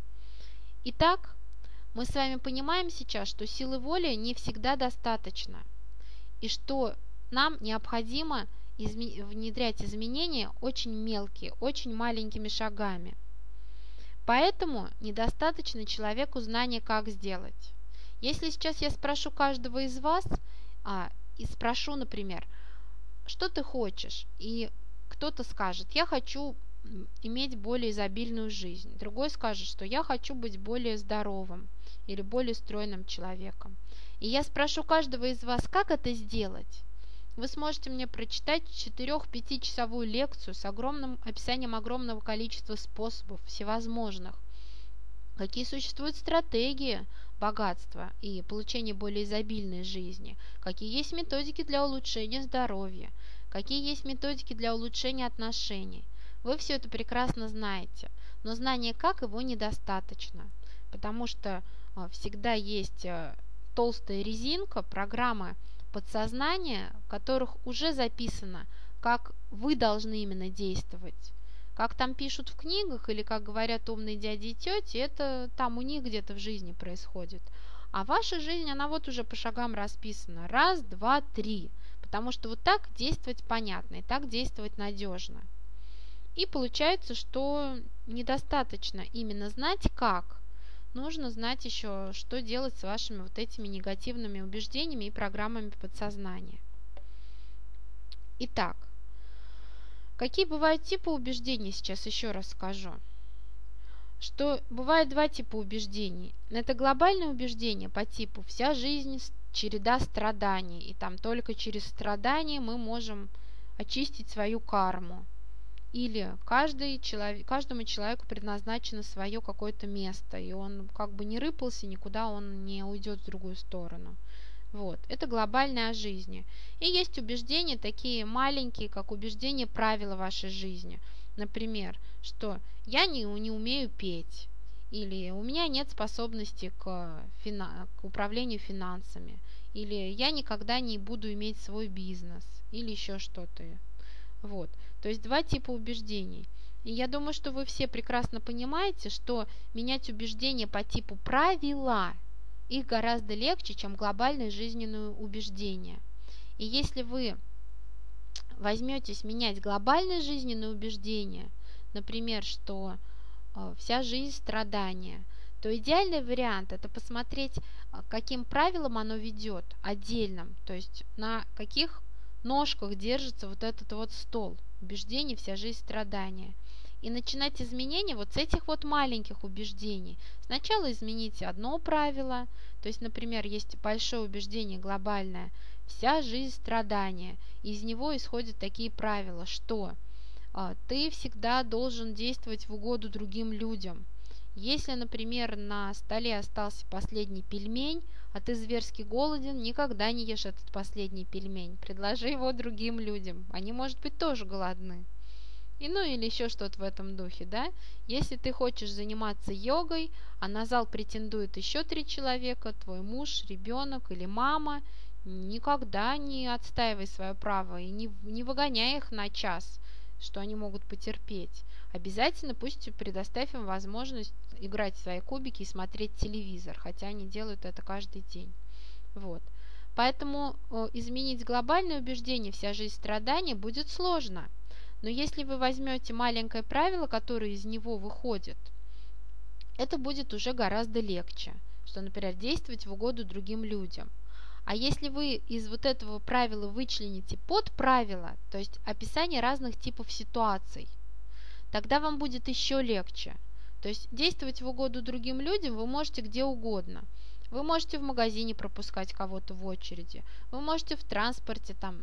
Итак, мы с вами понимаем сейчас, что силы воли не всегда достаточно, и что нам необходимо изме- внедрять изменения очень мелкие, очень маленькими шагами. Поэтому недостаточно человеку знания, как сделать. Если сейчас я спрошу каждого из вас, а, и спрошу, например, что ты хочешь, и кто-то скажет, я хочу иметь более изобильную жизнь, другой скажет, что я хочу быть более здоровым или более стройным человеком. И я спрошу каждого из вас, как это сделать? Вы сможете мне прочитать четыре-пятичасовую лекцию с огромным описанием огромного количества способов всевозможных, какие существуют стратегии богатства и получения более изобильной жизни, какие есть методики для улучшения здоровья, какие есть методики для улучшения отношений. Вы все это прекрасно знаете, но знания как его недостаточно, потому что всегда есть толстая резинка, программы подсознания, в которых уже записано, как вы должны именно действовать. Как там пишут в книгах или как говорят умные дяди и тети, это там у них где-то в жизни происходит. А ваша жизнь, она вот уже по шагам расписана. Раз, два, три. Потому что вот так действовать понятно и так действовать надежно. И получается, что недостаточно именно знать как. Нужно знать еще, что делать с вашими вот этими негативными убеждениями и программами подсознания. Итак, какие бывают типы убеждений, сейчас еще раз скажу. Что бывает два типа убеждений. Это глобальное убеждение по типу «вся жизнь череда страданий», и там только через страдания мы можем очистить свою карму. Или каждый человек, каждому человеку предназначено свое какое-то место, и он как бы не рыпался, никуда он не уйдет в другую сторону. Вот. Это глобальное о жизни. И есть убеждения такие маленькие, как убеждения правила вашей жизни. Например, что я не, не умею петь, или у меня нет способности к, фина, к управлению финансами, или я никогда не буду иметь свой бизнес, или еще что-то. Вот. То есть два типа убеждений. И я думаю, что вы все прекрасно понимаете, что менять убеждения по типу правила, их гораздо легче, чем глобальные жизненные убеждения. И если вы возьметесь менять глобальные жизненные убеждения, например, что э, вся жизнь страдания, то идеальный вариант – это посмотреть, каким правилам оно ведет отдельным, то есть на каких ножках держится вот этот вот стол убеждений «вся жизнь страдания». И начинать изменения вот с этих вот маленьких убеждений. Сначала измените одно правило, то есть, например, есть большое убеждение глобальное «вся жизнь страдания». Из него исходят такие правила, что а, ты всегда должен действовать в угоду другим людям. Если, например, на столе остался последний пельмень, а ты зверски голоден, никогда не ешь этот последний пельмень. Предложи его другим людям. Они, может быть, тоже голодны. И ну или еще что-то в этом духе, да? Если ты хочешь заниматься йогой, а на зал претендует еще три человека, твой муж, ребенок или мама, никогда не отстаивай свое право и не, не выгоняй их на час, что они могут потерпеть. Обязательно пусть предоставь им возможность играть в свои кубики и смотреть телевизор, хотя они делают это каждый день. Вот. Поэтому э, изменить глобальное убеждение «вся жизнь страдания» будет сложно. Но если вы возьмете маленькое правило, которое из него выходит, это будет уже гораздо легче, что, например, действовать в угоду другим людям. А если вы из вот этого правила вычлените подправила, то есть описание разных типов ситуаций, тогда вам будет еще легче. То есть действовать в угоду другим людям вы можете где угодно. Вы можете в магазине пропускать кого-то в очереди, вы можете в транспорте там,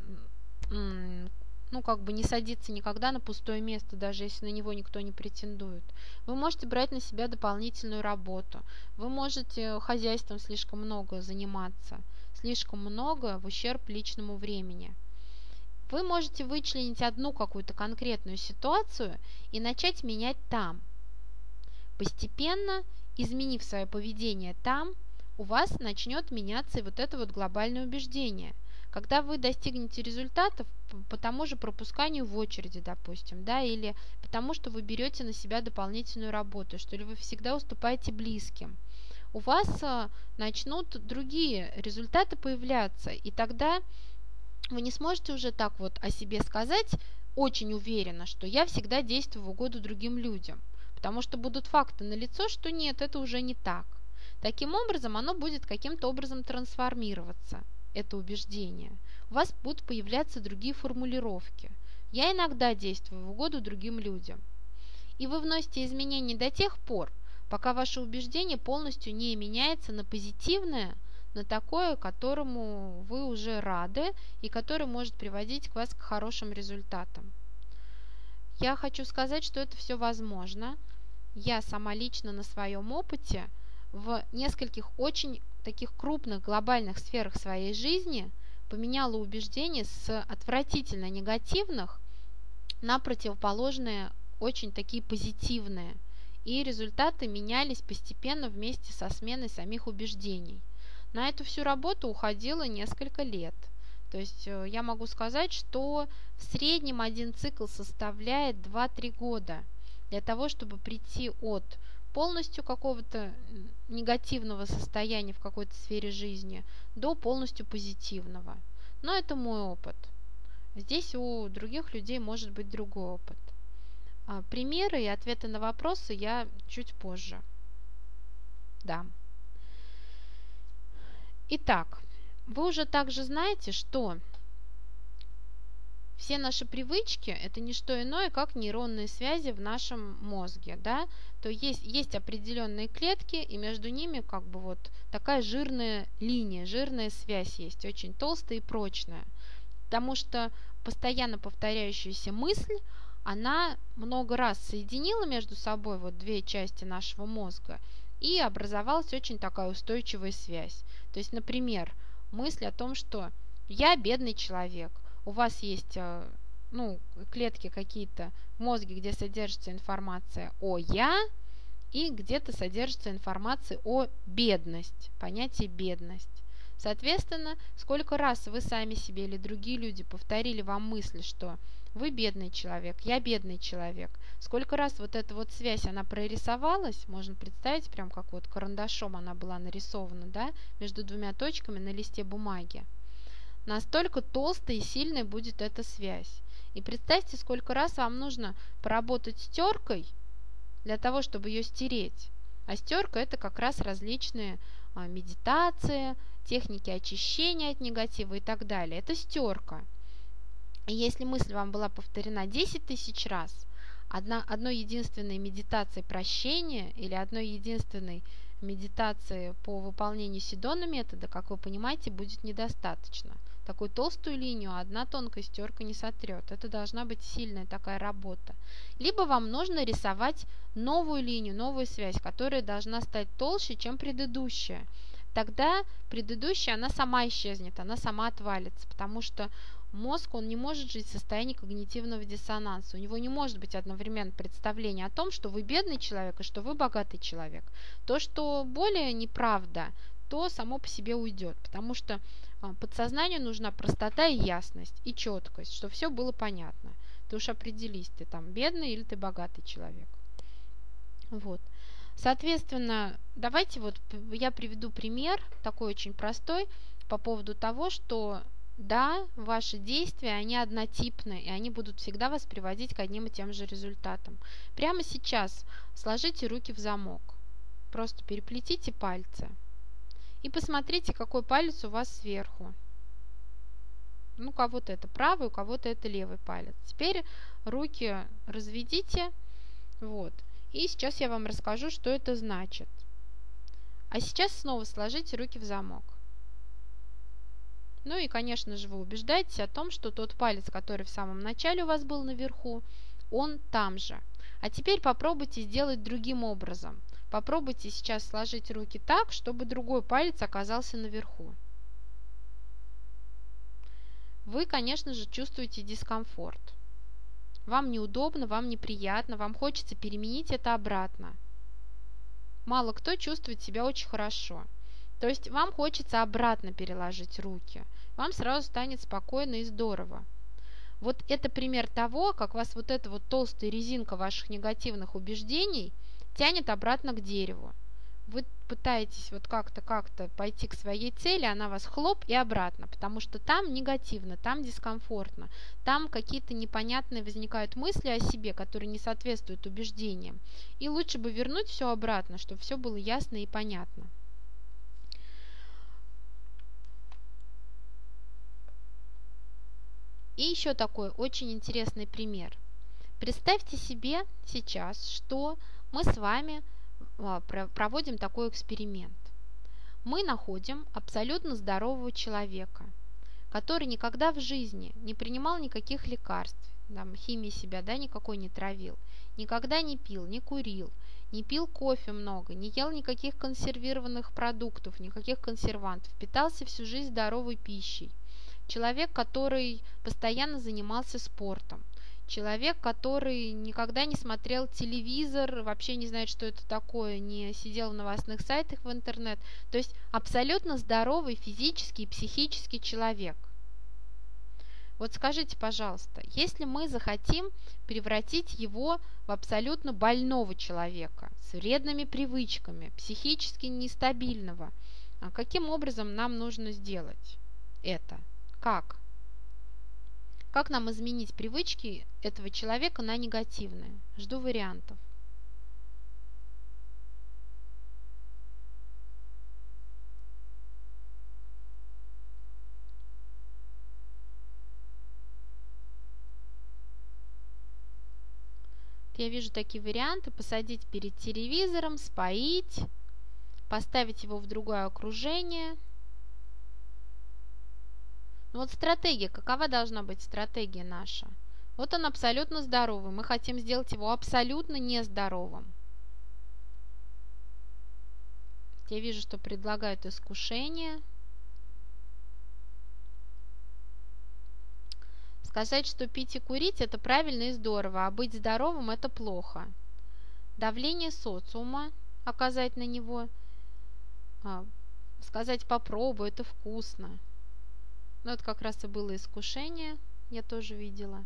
ну, как бы не садиться никогда на пустое место, даже если на него никто не претендует. Вы можете брать на себя дополнительную работу. Вы можете хозяйством слишком много заниматься, слишком много в ущерб личному времени. Вы можете вычленить одну какую-то конкретную ситуацию и начать менять там. Постепенно, изменив свое поведение там, у вас начнет меняться и вот это вот глобальное убеждение. Когда вы достигнете результатов по тому же пропусканию в очереди, допустим, да, или потому что вы берете на себя дополнительную работу, что ли вы всегда уступаете близким, у вас а, начнут другие результаты появляться, и тогда вы не сможете уже так вот о себе сказать очень уверенно, что я всегда действую в угоду другим людям, потому что будут факты налицо, что нет, это уже не так. Таким образом, оно будет каким-то образом трансформироваться, это убеждение. У вас будут появляться другие формулировки. Я иногда действую в угоду другим людям. И вы вносите изменения до тех пор, пока ваше убеждение полностью не меняется на позитивное, на такое, которому вы уже рады и которое может приводить к вас к хорошим результатам. Я хочу сказать, что это все возможно. Я сама лично на своем опыте в нескольких очень таких крупных глобальных сферах своей жизни поменяла убеждения с отвратительно негативных на противоположные, очень такие позитивные. И результаты менялись постепенно вместе со сменой самих убеждений. На эту всю работу уходило несколько лет. То есть я могу сказать, что в среднем один цикл составляет два-три года для того, чтобы прийти от полностью какого-то негативного состояния в какой-то сфере жизни до полностью позитивного. Но это мой опыт. Здесь у других людей может быть другой опыт. Примеры и ответы на вопросы я чуть позже дам. Итак, вы уже также знаете, что все наши привычки – это не что иное, как нейронные связи в нашем мозге, да? То есть есть определенные клетки, и между ними как бы вот такая жирная линия, жирная связь есть, очень толстая и прочная. Потому что постоянно повторяющаяся мысль, она много раз соединила между собой вот две части нашего мозга, и образовалась очень такая устойчивая связь. То есть, например, мысль о том, что я бедный человек. У вас есть ну, клетки какие-то в мозге, где содержится информация о «я», и где-то содержится информация о бедность, понятие бедность. Соответственно, сколько раз вы сами себе или другие люди повторили вам мысль, что вы бедный человек, я бедный человек, сколько раз вот эта вот связь, она прорисовалась, можно представить, прям как вот карандашом она была нарисована, да, между двумя точками на листе бумаги. Настолько толстой и сильной будет эта связь. И представьте, сколько раз вам нужно поработать с теркой для того, чтобы ее стереть. А стерка – это как раз различные а, медитации, техники очищения от негатива и так далее. Это стерка. И если мысль вам была повторена десять тысяч раз, одна, одной единственной медитации прощения или одной единственной медитации по выполнению Седона метода, как вы понимаете, будет недостаточно. Такую толстую линию одна тонкая стерка не сотрет. Это должна быть сильная такая работа. Либо вам нужно рисовать новую линию, новую связь, которая должна стать толще, чем предыдущая. Тогда предыдущая, она сама исчезнет, она сама отвалится, потому что мозг, он не может жить в состоянии когнитивного диссонанса. У него не может быть одновременно представления о том, что вы бедный человек и что вы богатый человек. То, что более неправда, то само по себе уйдет, потому что подсознанию нужна простота и ясность, и четкость, чтобы все было понятно. Ты уж определись, ты там бедный или ты богатый человек. Вот. Соответственно, давайте вот я приведу пример, такой очень простой, по поводу того, что да, ваши действия, они однотипны, и они будут всегда вас приводить к одним и тем же результатам. Прямо сейчас сложите руки в замок, просто переплетите пальцы. И посмотрите, какой палец у вас сверху. Ну, у кого-то это правый, у кого-то это левый палец. Теперь руки разведите. Вот. И сейчас я вам расскажу, что это значит. А сейчас снова сложите руки в замок. Ну и, конечно же, вы убеждаетесь о том, что тот палец, который в самом начале у вас был наверху, он там же. А теперь попробуйте сделать другим образом. Попробуйте сейчас сложить руки так, чтобы другой палец оказался наверху. Вы, конечно же, чувствуете дискомфорт. Вам неудобно, вам неприятно, вам хочется переменить это обратно. Мало кто чувствует себя очень хорошо. То есть вам хочется обратно переложить руки. Вам сразу станет спокойно и здорово. Вот это пример того, как вас вот эта вот толстая резинка ваших негативных убеждений тянет обратно к дереву. Вы пытаетесь вот как-то как-то пойти к своей цели, она вас хлоп и обратно, потому что там негативно, там дискомфортно, там какие-то непонятные возникают мысли о себе, которые не соответствуют убеждениям. И лучше бы вернуть все обратно, чтобы все было ясно и понятно. И еще такой очень интересный пример. Представьте себе сейчас, что мы с вами проводим такой эксперимент. Мы находим абсолютно здорового человека, который никогда в жизни не принимал никаких лекарств, там, химии себя, да, никакой не травил, никогда не пил, не курил, не пил кофе много, не ел никаких консервированных продуктов, никаких консервантов, питался всю жизнь здоровой пищей. Человек, который постоянно занимался спортом. Человек, который никогда не смотрел телевизор, вообще не знает, что это такое, не сидел в новостных сайтах в интернет. То есть абсолютно здоровый физически и психически человек. Вот скажите, пожалуйста, если мы захотим превратить его в абсолютно больного человека, с вредными привычками, психически нестабильного, каким образом нам нужно сделать это? Как? Как нам изменить привычки этого человека на негативные? Жду вариантов. Я вижу такие варианты: посадить перед телевизором, споить, поставить его в другое окружение. Ну вот стратегия, какова должна быть стратегия наша? Вот он абсолютно здоровый, мы хотим сделать его абсолютно нездоровым. Я вижу, что предлагают искушение. Сказать, что пить и курить это правильно и здорово, а быть здоровым это плохо. Давление социума оказать на него. А, сказать попробуй, это вкусно. Ну, это как раз и было искушение, я тоже видела.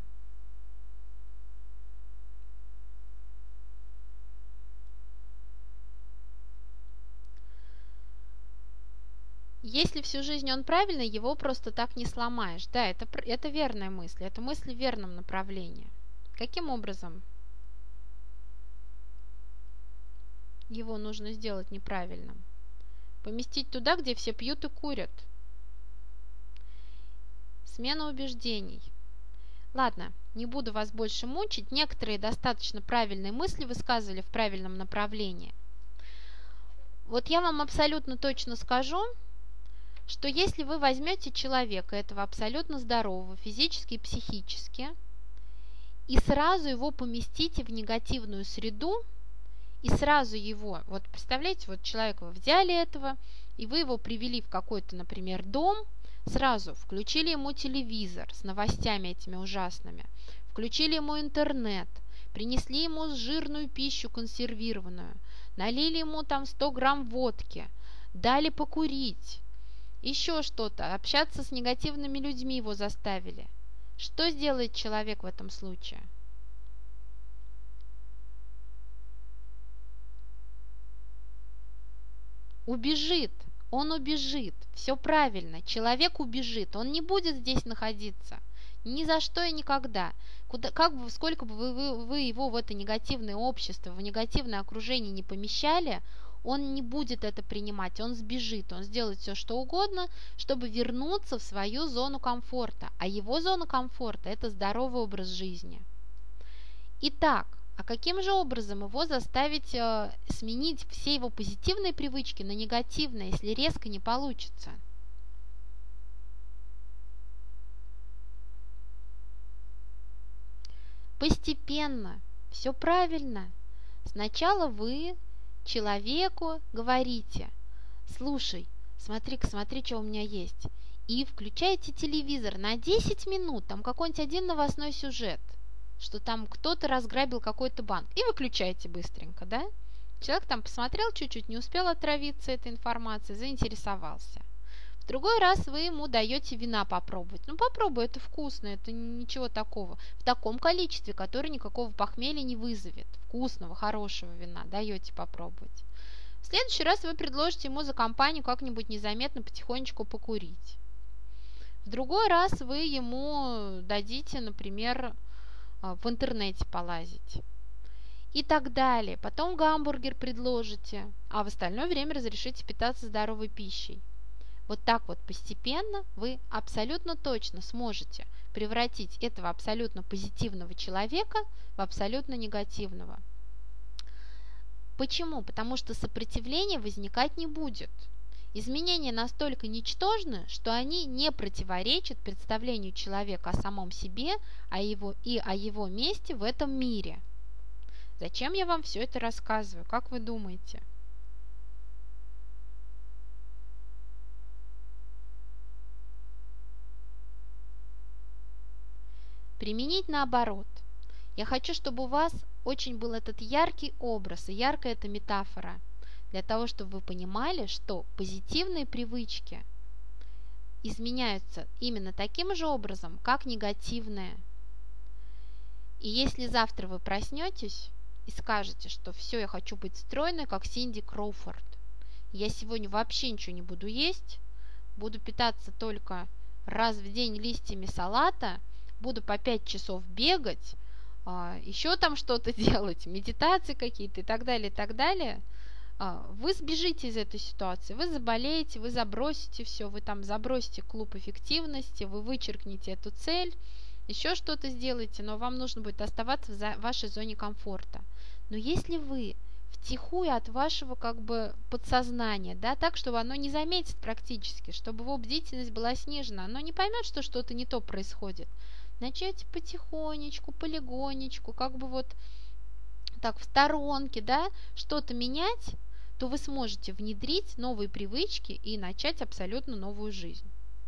Если всю жизнь он правильный, его просто так не сломаешь. Да, это, это верная мысль, это мысль в верном направлении. Каким образом его нужно сделать неправильным? Поместить туда, где все пьют и курят. Смена убеждений. Ладно, не буду вас больше мучить. Некоторые достаточно правильные мысли высказывали в правильном направлении. Вот я вам абсолютно точно скажу, что если вы возьмете человека, этого абсолютно здорового, физически и психически, и сразу его поместите в негативную среду, и сразу его, вот представляете, вот человека вы взяли этого, и вы его привели в какой-то, например, дом, сразу включили ему телевизор с новостями этими ужасными, включили ему интернет, принесли ему жирную пищу консервированную, налили ему там сто грамм водки, дали покурить, еще что-то, общаться с негативными людьми его заставили. Что сделает человек в этом случае? Убежит. Он убежит. Все правильно. Человек убежит. Он не будет здесь находиться. Ни за что и никогда. Куда, как бы, сколько бы вы, вы, вы его в это негативное общество, в негативное окружение не помещали, он не будет это принимать, он сбежит, он сделает все, что угодно, чтобы вернуться в свою зону комфорта. А его зона комфорта – это здоровый образ жизни. Итак, а каким же образом его заставить э, сменить все его позитивные привычки на негативные, если резко не получится? Постепенно. Все правильно. Сначала вы человеку говорите: слушай, смотри-ка, смотри, что у меня есть. И включаете телевизор на десять минут, там какой-нибудь один новостной сюжет, что там кто-то разграбил какой-то банк. И выключаете быстренько, да? Человек там посмотрел чуть-чуть, не успел отравиться этой информацией, заинтересовался. В другой раз вы ему даете вина попробовать. Ну, попробуй, это вкусно, это ничего такого. В таком количестве, которое никакого похмелья не вызовет. Вкусного, хорошего вина даете попробовать. В следующий раз вы предложите ему за компанию как-нибудь незаметно потихонечку покурить. В другой раз вы ему дадите, например, в интернете полазить. И так далее. Потом гамбургер предложите, а в остальное время разрешите питаться здоровой пищей. Вот так вот постепенно вы абсолютно точно сможете превратить этого абсолютно позитивного человека в абсолютно негативного. Почему? Потому что сопротивление возникать не будет. Изменения настолько ничтожны, что они не противоречат представлению человека о самом себе, о его, и о его месте в этом мире. Зачем я вам все это рассказываю? Как вы думаете? Применить наоборот. Я хочу, чтобы у вас очень был этот яркий образ, и яркая эта метафора, для того, чтобы вы понимали, что позитивные привычки изменяются именно таким же образом, как негативные. И если завтра вы проснетесь и скажете, что все, я хочу быть стройной, как Синди Кроуфорд, я сегодня вообще ничего не буду есть, буду питаться только раз в день листьями салата, буду по пять часов бегать, еще там что-то делать, медитации какие-то и так далее, и так далее, вы сбежите из этой ситуации, вы заболеете, вы забросите все, вы там забросите клуб эффективности, вы вычеркнете эту цель, еще что-то сделаете, но вам нужно будет оставаться в вашей зоне комфорта. Но если вы втихую от вашего как бы подсознания, да, так, чтобы оно не заметит практически, чтобы его бдительность была снижена, оно не поймет, что что-то не то происходит, начать потихонечку, полегонечку, как бы вот так в сторонке, да, что-то менять, то вы сможете внедрить новые привычки и начать абсолютно новую жизнь.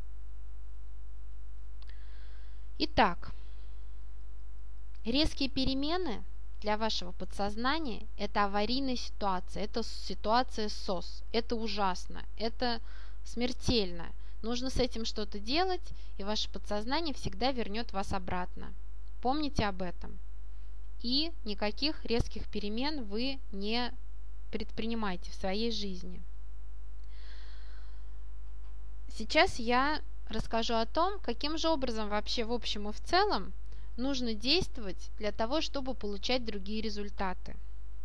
Итак, резкие перемены для вашего подсознания – это аварийная ситуация, это ситуация СОС, это ужасно, это смертельно. Нужно с этим что-то делать, и ваше подсознание всегда вернет вас обратно. Помните об этом. И никаких резких перемен вы не предпринимайте в своей жизни. Сейчас я расскажу о том, каким же образом вообще в общем и в целом нужно действовать для того, чтобы получать другие результаты.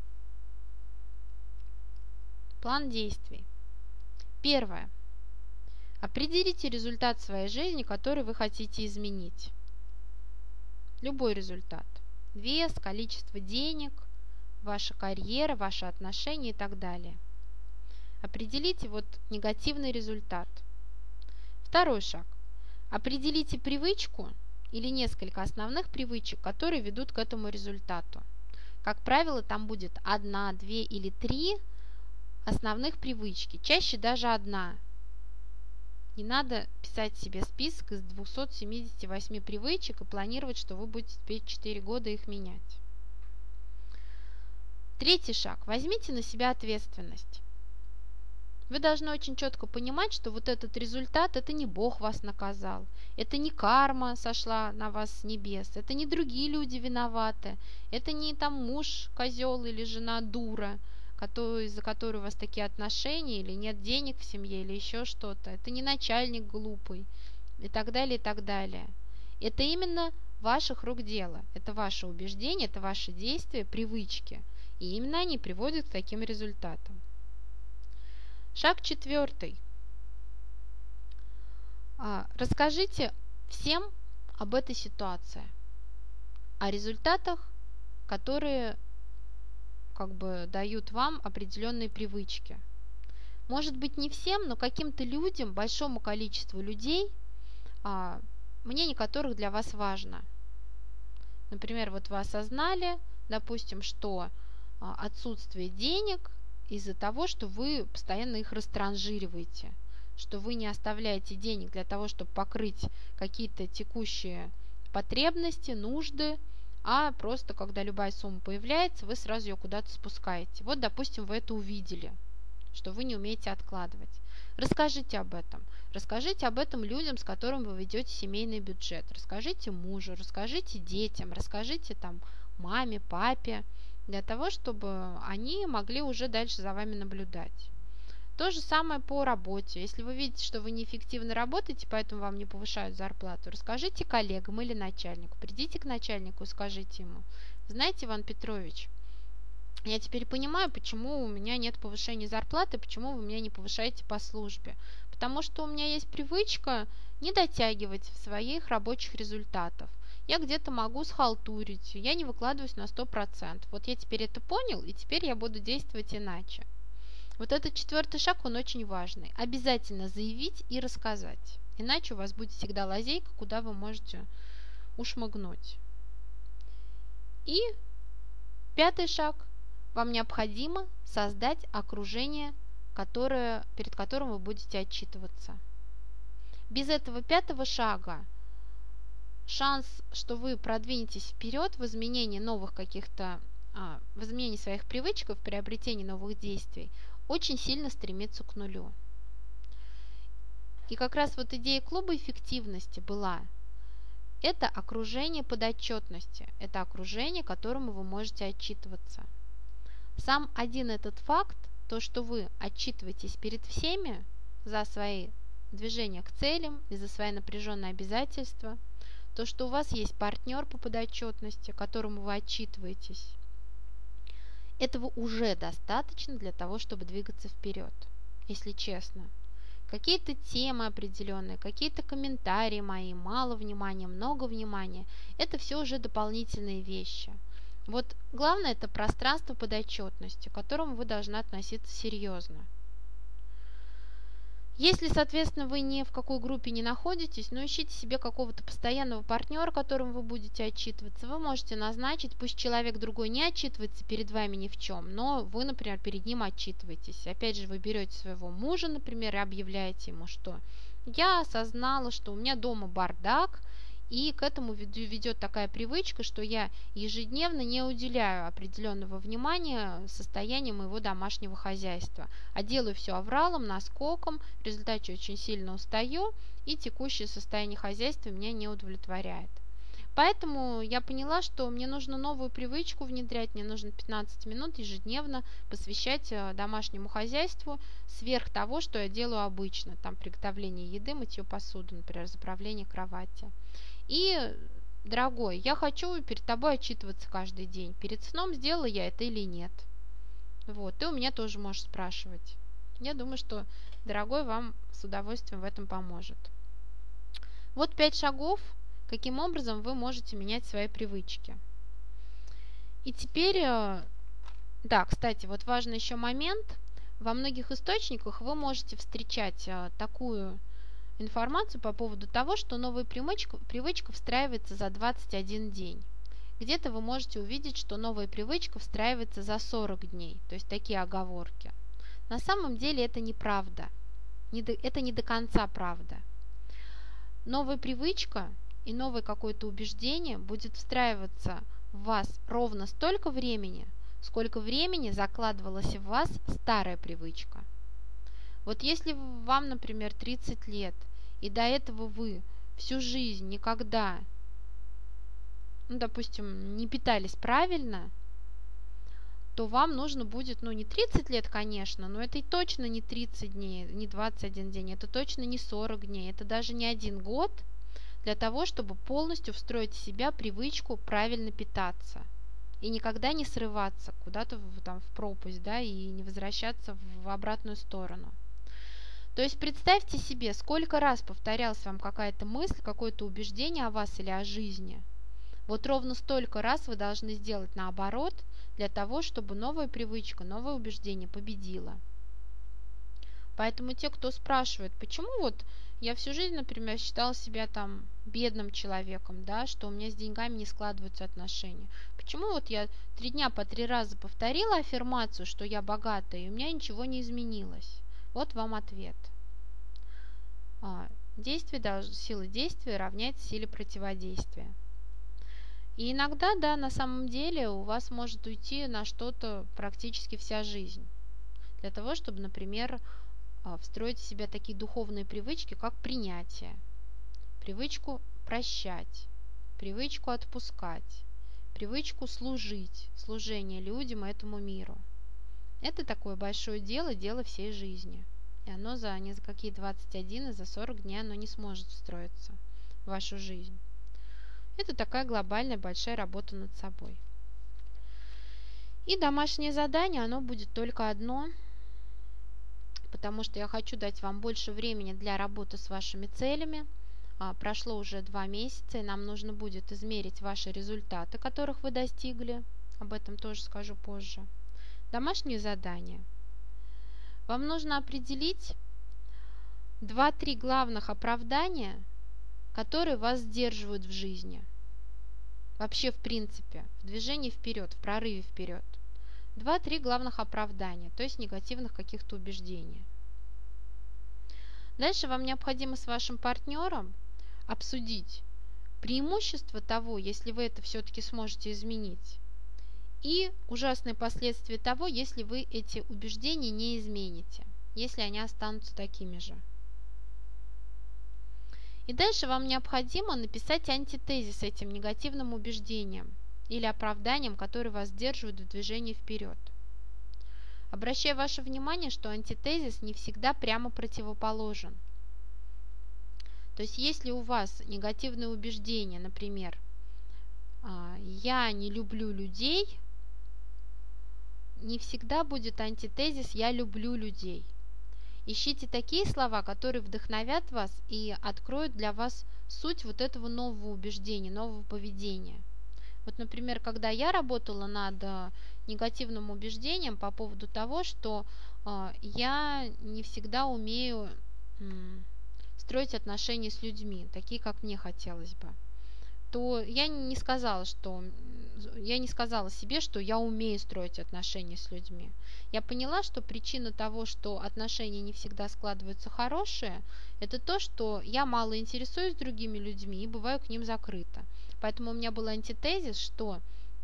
План действий. Первое. Определите результат своей жизни, который вы хотите изменить. Любой результат. Вес, количество денег, ваша карьера, ваши отношения и так далее. Определите вот негативный результат. Второй шаг. Определите привычку или несколько основных привычек, которые ведут к этому результату. Как правило, там будет одна, две или три основных привычки. Чаще даже одна. Не надо писать себе список из двухсот семидесяти восьми привычек и планировать, что вы будете теперь четыре года их менять. Третий шаг. Возьмите на себя ответственность. Вы должны очень четко понимать, что вот этот результат, это не Бог вас наказал, это не карма сошла на вас с небес, это не другие люди виноваты, это не там муж козел или жена дура, который, из-за которой у вас такие отношения, или нет денег в семье, или еще что-то. Это не начальник глупый, и так далее, и так далее. Это именно ваших рук дело, это ваше убеждение, это ваши действия, привычки, и именно они приводят к таким результатам. Шаг четвертый. Расскажите всем об этой ситуации, о результатах, которые как бы дают вам определенные привычки. Может быть, не всем, но каким-то людям, большому количеству людей, а, мнение которых для вас важно. Например, вот вы осознали, допустим, что а, отсутствие денег из-за того, что вы постоянно их растранжириваете, что вы не оставляете денег для того, чтобы покрыть какие-то текущие потребности, нужды, а просто, когда любая сумма появляется, вы сразу ее куда-то спускаете. Вот, допустим, вы это увидели, что вы не умеете откладывать. Расскажите об этом. Расскажите об этом людям, с которыми вы ведете семейный бюджет. Расскажите мужу, расскажите детям, расскажите там маме, папе, для того, чтобы они могли уже дальше за вами наблюдать. То же самое по работе. Если вы видите, что вы неэффективно работаете, поэтому вам не повышают зарплату, расскажите коллегам или начальнику. Придите к начальнику и скажите ему: знаете, Иван Петрович, я теперь понимаю, почему у меня нет повышения зарплаты, почему вы меня не повышаете по службе. Потому что у меня есть привычка не дотягивать в своих рабочих результатах. Я где-то могу схалтурить, я не выкладываюсь на сто процентов. Вот я теперь это понял, и теперь я буду действовать иначе. Вот этот четвертый шаг, он очень важный. Обязательно заявить и рассказать. Иначе у вас будет всегда лазейка, куда вы можете ушмыгнуть. И пятый шаг. Вам необходимо создать окружение, которое, перед которым вы будете отчитываться. Без этого пятого шага шанс, что вы продвинетесь вперед в изменении новых каких-то, а, в изменении своих привычек, в приобретении новых действий, очень сильно стремится к нулю. И как раз вот идея клуба эффективности была: это окружение подотчетности, это окружение, которому вы можете отчитываться. Сам один этот факт, то, что вы отчитываетесь перед всеми за свои движения к целям и за свои напряженные обязательства, то, что у вас есть партнер по подотчетности, которому вы отчитываетесь, этого уже достаточно для того, чтобы двигаться вперед, если честно. Какие-то темы определенные, какие-то комментарии мои, мало внимания, много внимания, это все уже дополнительные вещи. Вот главное — это пространство подотчетности, к которому вы должны относиться серьезно. Если, соответственно, вы ни в какой группе не находитесь, но ищите себе какого-то постоянного партнера, которым вы будете отчитываться. Вы можете назначить, пусть человек другой не отчитывается перед вами ни в чем, но вы, например, перед ним отчитываетесь. Опять же, вы берете своего мужа, например, и объявляете ему, что я осознала, что у меня дома бардак, и к этому ведет такая привычка, что я ежедневно не уделяю определенного внимания состоянию моего домашнего хозяйства, а делаю все авралом, наскоком, в результате очень сильно устаю, и текущее состояние хозяйства меня не удовлетворяет. Поэтому я поняла, что мне нужно новую привычку внедрять, мне нужно пятнадцать минут ежедневно посвящать домашнему хозяйству сверх того, что я делаю обычно, там приготовление еды, мытье посуды, например, заправление кровати. И, дорогой, я хочу перед тобой отчитываться каждый день. Перед сном сделала я это или нет. Вот, ты у меня тоже можешь спрашивать. Я думаю, что дорогой вам с удовольствием в этом поможет. Вот пять шагов, каким образом вы можете менять свои привычки. И теперь, да, кстати, вот важный еще момент. Во многих источниках вы можете встречать такую информацию по поводу того, что новая привычка, привычка встраивается за двадцать один день. Где-то вы можете увидеть, что новая привычка встраивается за сорок дней. То есть такие оговорки. На самом деле это неправда. Не до, это не до конца правда. Новая привычка и новое какое-то убеждение будет встраиваться в вас ровно столько времени, сколько времени закладывалась в вас старая привычка. Вот если вам, например, тридцать лет, и до этого вы всю жизнь никогда, ну, допустим, не питались правильно, то вам нужно будет, ну, не тридцать лет, конечно, но это и точно не тридцать дней, не двадцать один день, это точно не сорок дней, это даже не один год для того, чтобы полностью встроить в себя привычку правильно питаться и никогда не срываться куда-то в, там, в пропасть, да, и не возвращаться в обратную сторону. То есть представьте себе, сколько раз повторялась вам какая-то мысль, какое-то убеждение о вас или о жизни. Вот ровно столько раз вы должны сделать наоборот, для того, чтобы новая привычка, новое убеждение победило. Поэтому те, кто спрашивает, почему вот я всю жизнь, например, считала себя там бедным человеком, да, что у меня с деньгами не складываются отношения. Почему вот я три дня по три раза повторила аффирмацию, что я богатая, и у меня ничего не изменилось? Вот вам ответ. А, действие, сила действия равняется силе противодействия. И иногда, да, на самом деле у вас может уйти на что-то практически вся жизнь. Для того, чтобы, например, встроить в себя такие духовные привычки, как принятие, привычку прощать, привычку отпускать, привычку служить, служение людям и этому миру. Это такое большое дело, дело всей жизни. И оно за не за какие двадцать один и за сорок дней оно не сможет встроиться в вашу жизнь. Это такая глобальная большая работа над собой. И домашнее задание, оно будет только одно, потому что я хочу дать вам больше времени для работы с вашими целями. А, прошло уже два месяца, и нам нужно будет измерить ваши результаты, которых вы достигли. Об этом тоже скажу позже. Домашнее задание. Вам нужно определить два-три главных оправдания, которые вас сдерживают в жизни. Вообще, в принципе, в движении вперед, в прорыве вперед. Два-три главных оправдания, то есть негативных каких-то убеждений. Дальше вам необходимо с вашим партнером обсудить преимущества того, если вы это все-таки сможете изменить, и ужасные последствия того, если вы эти убеждения не измените, если они останутся такими же. И дальше вам необходимо написать антитезис этим негативным убеждениям или оправданиям, которые вас сдерживают в движении вперед. Обращаю ваше внимание, что антитезис не всегда прямо противоположен. То есть, если у вас негативное убеждение, например, «я не люблю людей», не всегда будет антитезис «я люблю людей». Ищите такие слова, которые вдохновят вас и откроют для вас суть вот этого нового убеждения, нового поведения. Вот, например, когда я работала над негативным убеждением по поводу того, что э, я не всегда умею м, строить отношения с людьми, такие, как мне хотелось бы, то я не сказала, что я не сказала себе, что я умею строить отношения с людьми. Я поняла, что причина того, что отношения не всегда складываются хорошие, это то, что я мало интересуюсь другими людьми и бываю к ним закрыта. Поэтому у меня был антитезис, что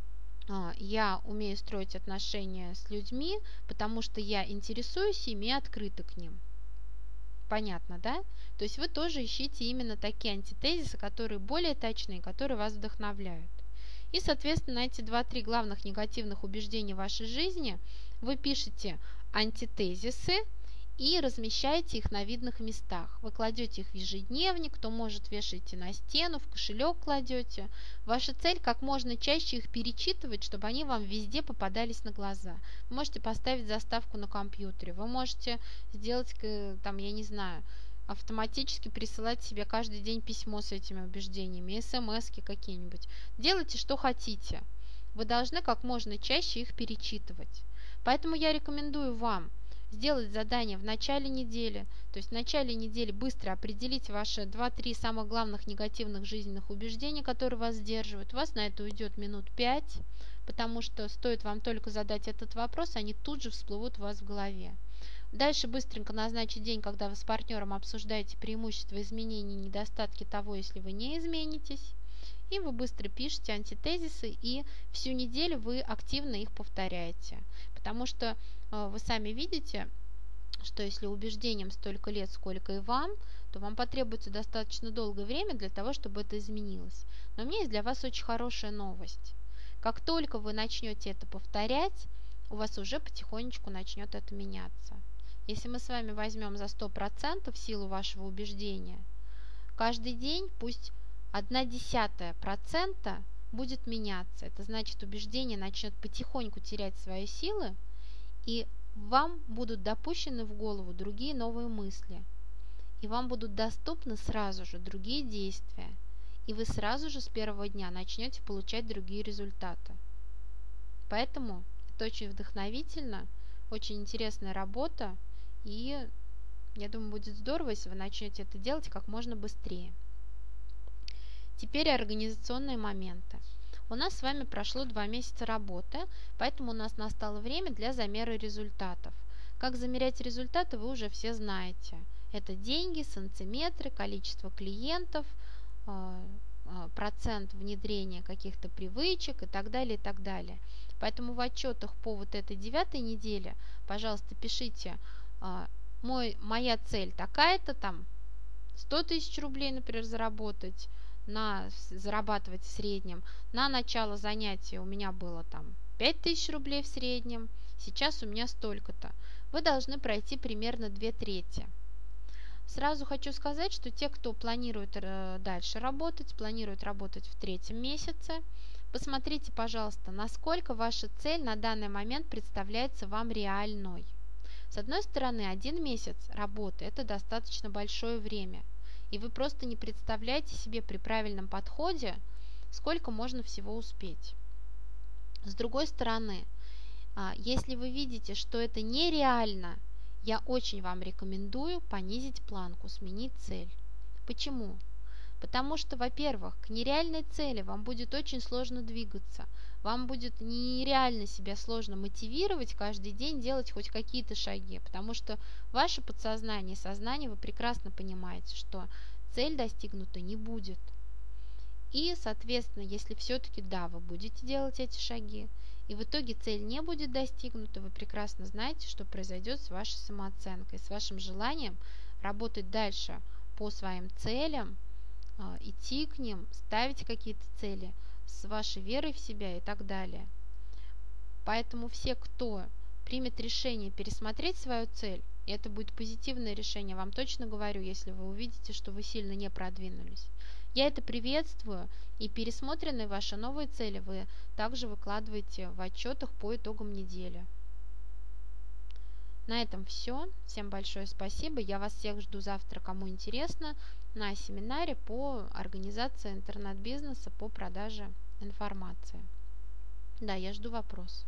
а, я умею строить отношения с людьми, потому что я интересуюсь ими и открыта к ним. Понятно, да? То есть вы тоже ищите именно такие антитезисы, которые более точные, которые вас вдохновляют. И, соответственно, на эти два-три главных негативных убеждения в вашей жизни вы пишете антитезисы и размещаете их на видных местах. Вы кладете их в ежедневник, кто может, вешаете на стену, в кошелек кладете. Ваша цель как можно чаще их перечитывать, чтобы они вам везде попадались на глаза. Вы можете поставить заставку на компьютере, вы можете сделать, там, я не знаю, автоматически присылать себе каждый день письмо с этими убеждениями, смс-ки какие-нибудь. Делайте, что хотите. Вы должны как можно чаще их перечитывать. Поэтому я рекомендую вам сделать задание в начале недели, то есть в начале недели быстро определить ваши два-три самых главных негативных жизненных убеждения, которые вас сдерживают. У вас на это уйдет минут пять, потому что стоит вам только задать этот вопрос, они тут же всплывут у вас в голове. Дальше быстренько назначить день, когда вы с партнером обсуждаете преимущества, изменений, недостатки того, если вы не изменитесь. И вы быстро пишете антитезисы, и всю неделю вы активно их повторяете. Потому что э, вы сами видите, что если убеждениям столько лет, сколько и вам, то вам потребуется достаточно долгое время для того, чтобы это изменилось. Но у меня есть для вас очень хорошая новость. Как только вы начнете это повторять, у вас уже потихонечку начнет это меняться. Если мы с вами возьмем за сто процентов силу вашего убеждения, каждый день пусть одна десятая процента будет меняться. Это значит, убеждение начнет потихоньку терять свои силы, и вам будут допущены в голову другие новые мысли, и вам будут доступны сразу же другие действия, и вы сразу же с первого дня начнете получать другие результаты. Поэтому это очень вдохновительно, очень интересная работа, и я думаю, будет здорово, если вы начнете это делать как можно быстрее. Теперь организационные моменты. У нас с вами прошло два месяца работы, поэтому у нас настало время для замера результатов. Как замерять результаты, вы уже все знаете. Это деньги, сантиметры, количество клиентов, процент внедрения каких-то привычек и так далее, и так далее. Поэтому в отчетах по вот этой девятой неделе, пожалуйста, пишите, мой, моя цель такая-то, там сто тысяч рублей, например, заработать, на, зарабатывать в среднем. На начало занятия у меня было там пять тысяч рублей в среднем, сейчас у меня столько-то. Вы должны пройти примерно две трети. Сразу хочу сказать, что те, кто планирует дальше работать, планирует работать в третьем месяце, посмотрите, пожалуйста, насколько ваша цель на данный момент представляется вам реальной. С одной стороны, один месяц работы – это достаточно большое время, и вы просто не представляете себе при правильном подходе, сколько можно всего успеть. С другой стороны, если вы видите, что это нереально, я очень вам рекомендую понизить планку, сменить цель. Почему? Потому что, во-первых, к нереальной цели вам будет очень сложно двигаться. Вам будет нереально себя сложно мотивировать каждый день делать хоть какие-то шаги, потому что ваше подсознание и сознание, вы прекрасно понимаете, что цель достигнута не будет. И, соответственно, если все-таки, да, вы будете делать эти шаги, и в итоге цель не будет достигнута, вы прекрасно знаете, что произойдет с вашей самооценкой, с вашим желанием работать дальше по своим целям, идти к ним, ставить какие-то цели, с вашей верой в себя и так далее. Поэтому все, кто примет решение пересмотреть свою цель, и это будет позитивное решение, вам точно говорю, если вы увидите, что вы сильно не продвинулись. Я это приветствую, и пересмотренные ваши новые цели вы также выкладываете в отчетах по итогам недели. На этом все. Всем большое спасибо. Я вас всех жду завтра, кому интересно, на семинаре по организации интернет-бизнеса по продаже информации. Да, я жду вопросы.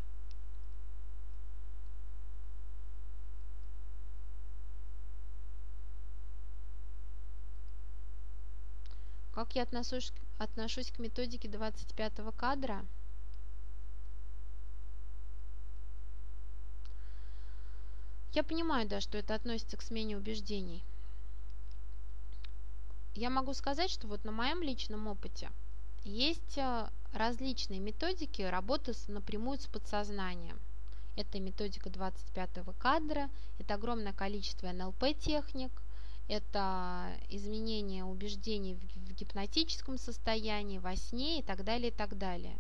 Как я отношусь, отношусь к методике двадцать пятого кадра? Я понимаю, да, что это относится к смене убеждений. Я могу сказать, что вот на моем личном опыте есть различные методики работы с, напрямую с подсознанием. Это методика двадцать пятого кадра, это огромное количество эн эл пэ техник, это изменение убеждений в, в гипнотическом состоянии, во сне и так далее, и так далее.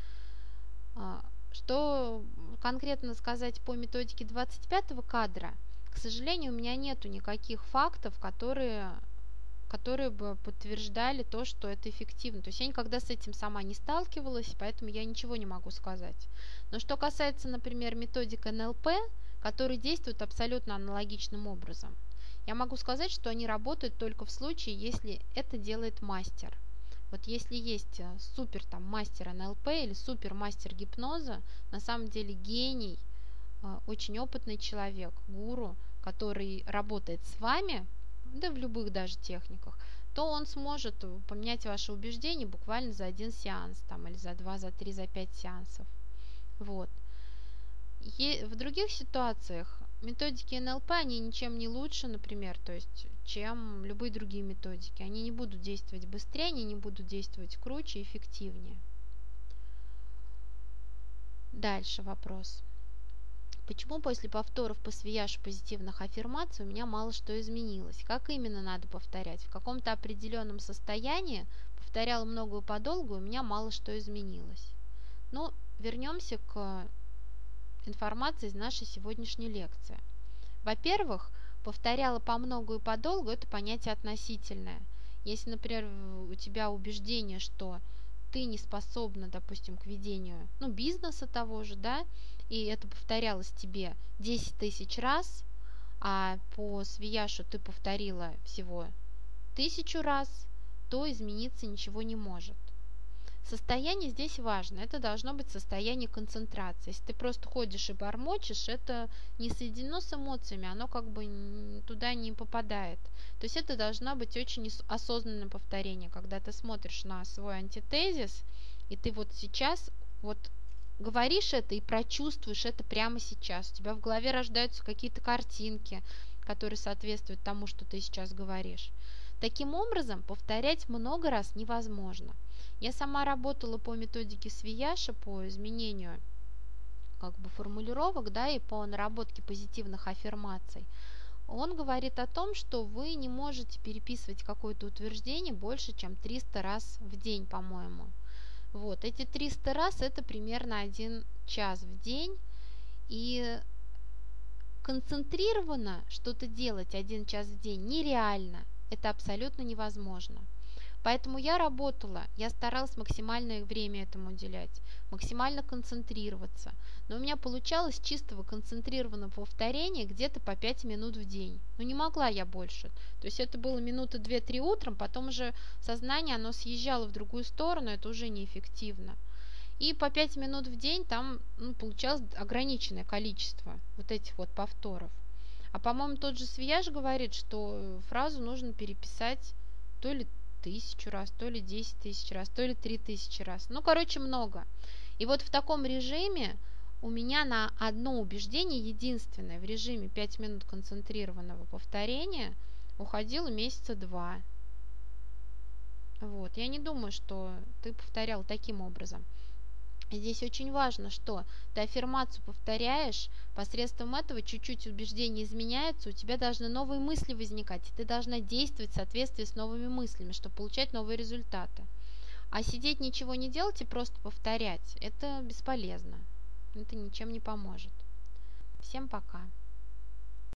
Что конкретно сказать по методике двадцать пятого кадра, к сожалению, у меня нету никаких фактов, которые, которые бы подтверждали то, что это эффективно. То есть я никогда с этим сама не сталкивалась, поэтому я ничего не могу сказать. Но что касается, например, методик эн эл пэ, которые действуют абсолютно аналогичным образом, я могу сказать, что они работают только в случае, если это делает мастер. Вот если есть супер там мастер эн эл пэ или супер мастер гипноза, на самом деле гений, очень опытный человек, гуру, который работает с вами, да в любых даже техниках, то он сможет поменять ваши убеждения буквально за один сеанс, там, или за два, за три, за пять сеансов. Вот. И в других ситуациях методики эн эл пэ, они ничем не лучше, например, то есть, чем любые другие методики. Они не будут действовать быстрее, они не будут действовать круче и эффективнее. Дальше вопрос. Почему после повторов по свияжу позитивных аффирмаций у меня мало что изменилось? Как именно надо повторять? В каком-то определенном состоянии повторяла много и подолгу, и у меня мало что изменилось. Но вернемся к информации из нашей сегодняшней лекции. Во-первых, повторяла по многу и подолгу – это понятие относительное. Если, например, у тебя убеждение, что ты не способна, допустим, к ведению, ну, бизнеса того же, да, и это повторялось тебе десять тысяч раз, а по Свияшу ты повторила всего тысячу раз, то измениться ничего не может. Состояние здесь важно. Это должно быть состояние концентрации. Если ты просто ходишь и бормочешь, это не соединено с эмоциями, оно как бы туда не попадает. То есть это должно быть очень осознанное повторение, когда ты смотришь на свой антитезис, и ты вот сейчас вот говоришь это и прочувствуешь это прямо сейчас. У тебя в голове рождаются какие-то картинки, которые соответствуют тому, что ты сейчас говоришь. Таким образом, повторять много раз невозможно. Я сама работала по методике Свияша, по изменению как бы формулировок, да, и по наработке позитивных аффирмаций. Он говорит о том, что вы не можете переписывать какое-то утверждение больше, чем триста раз в день, по-моему. Вот, эти триста раз это примерно один час в день, и концентрированно что-то делать один час в день нереально, это абсолютно невозможно. Поэтому я работала, я старалась максимальное время этому уделять, максимально концентрироваться. Но у меня получалось чистого концентрированного повторения где-то по пять минут в день. Но не могла я больше. То есть это было минуты две-три утром, потом уже сознание, оно съезжало в другую сторону, это уже неэффективно. И по пять минут в день там ну, получалось ограниченное количество вот этих вот повторов. А по-моему, тот же Свияж говорит, что фразу нужно переписать то ли тысячу раз, то ли десять тысяч раз, то ли три тысячи раз. Ну, короче, много. И вот в таком режиме у меня на одно убеждение, единственное, в режиме пять минут концентрированного повторения, уходило месяца два. Вот. Я не думаю, что ты повторял таким образом. Здесь очень важно, что ты аффирмацию повторяешь, посредством этого чуть-чуть убеждения изменяются, у тебя должны новые мысли возникать, и ты должна действовать в соответствии с новыми мыслями, чтобы получать новые результаты. А сидеть ничего не делать и просто повторять, это бесполезно, это ничем не поможет. Всем пока!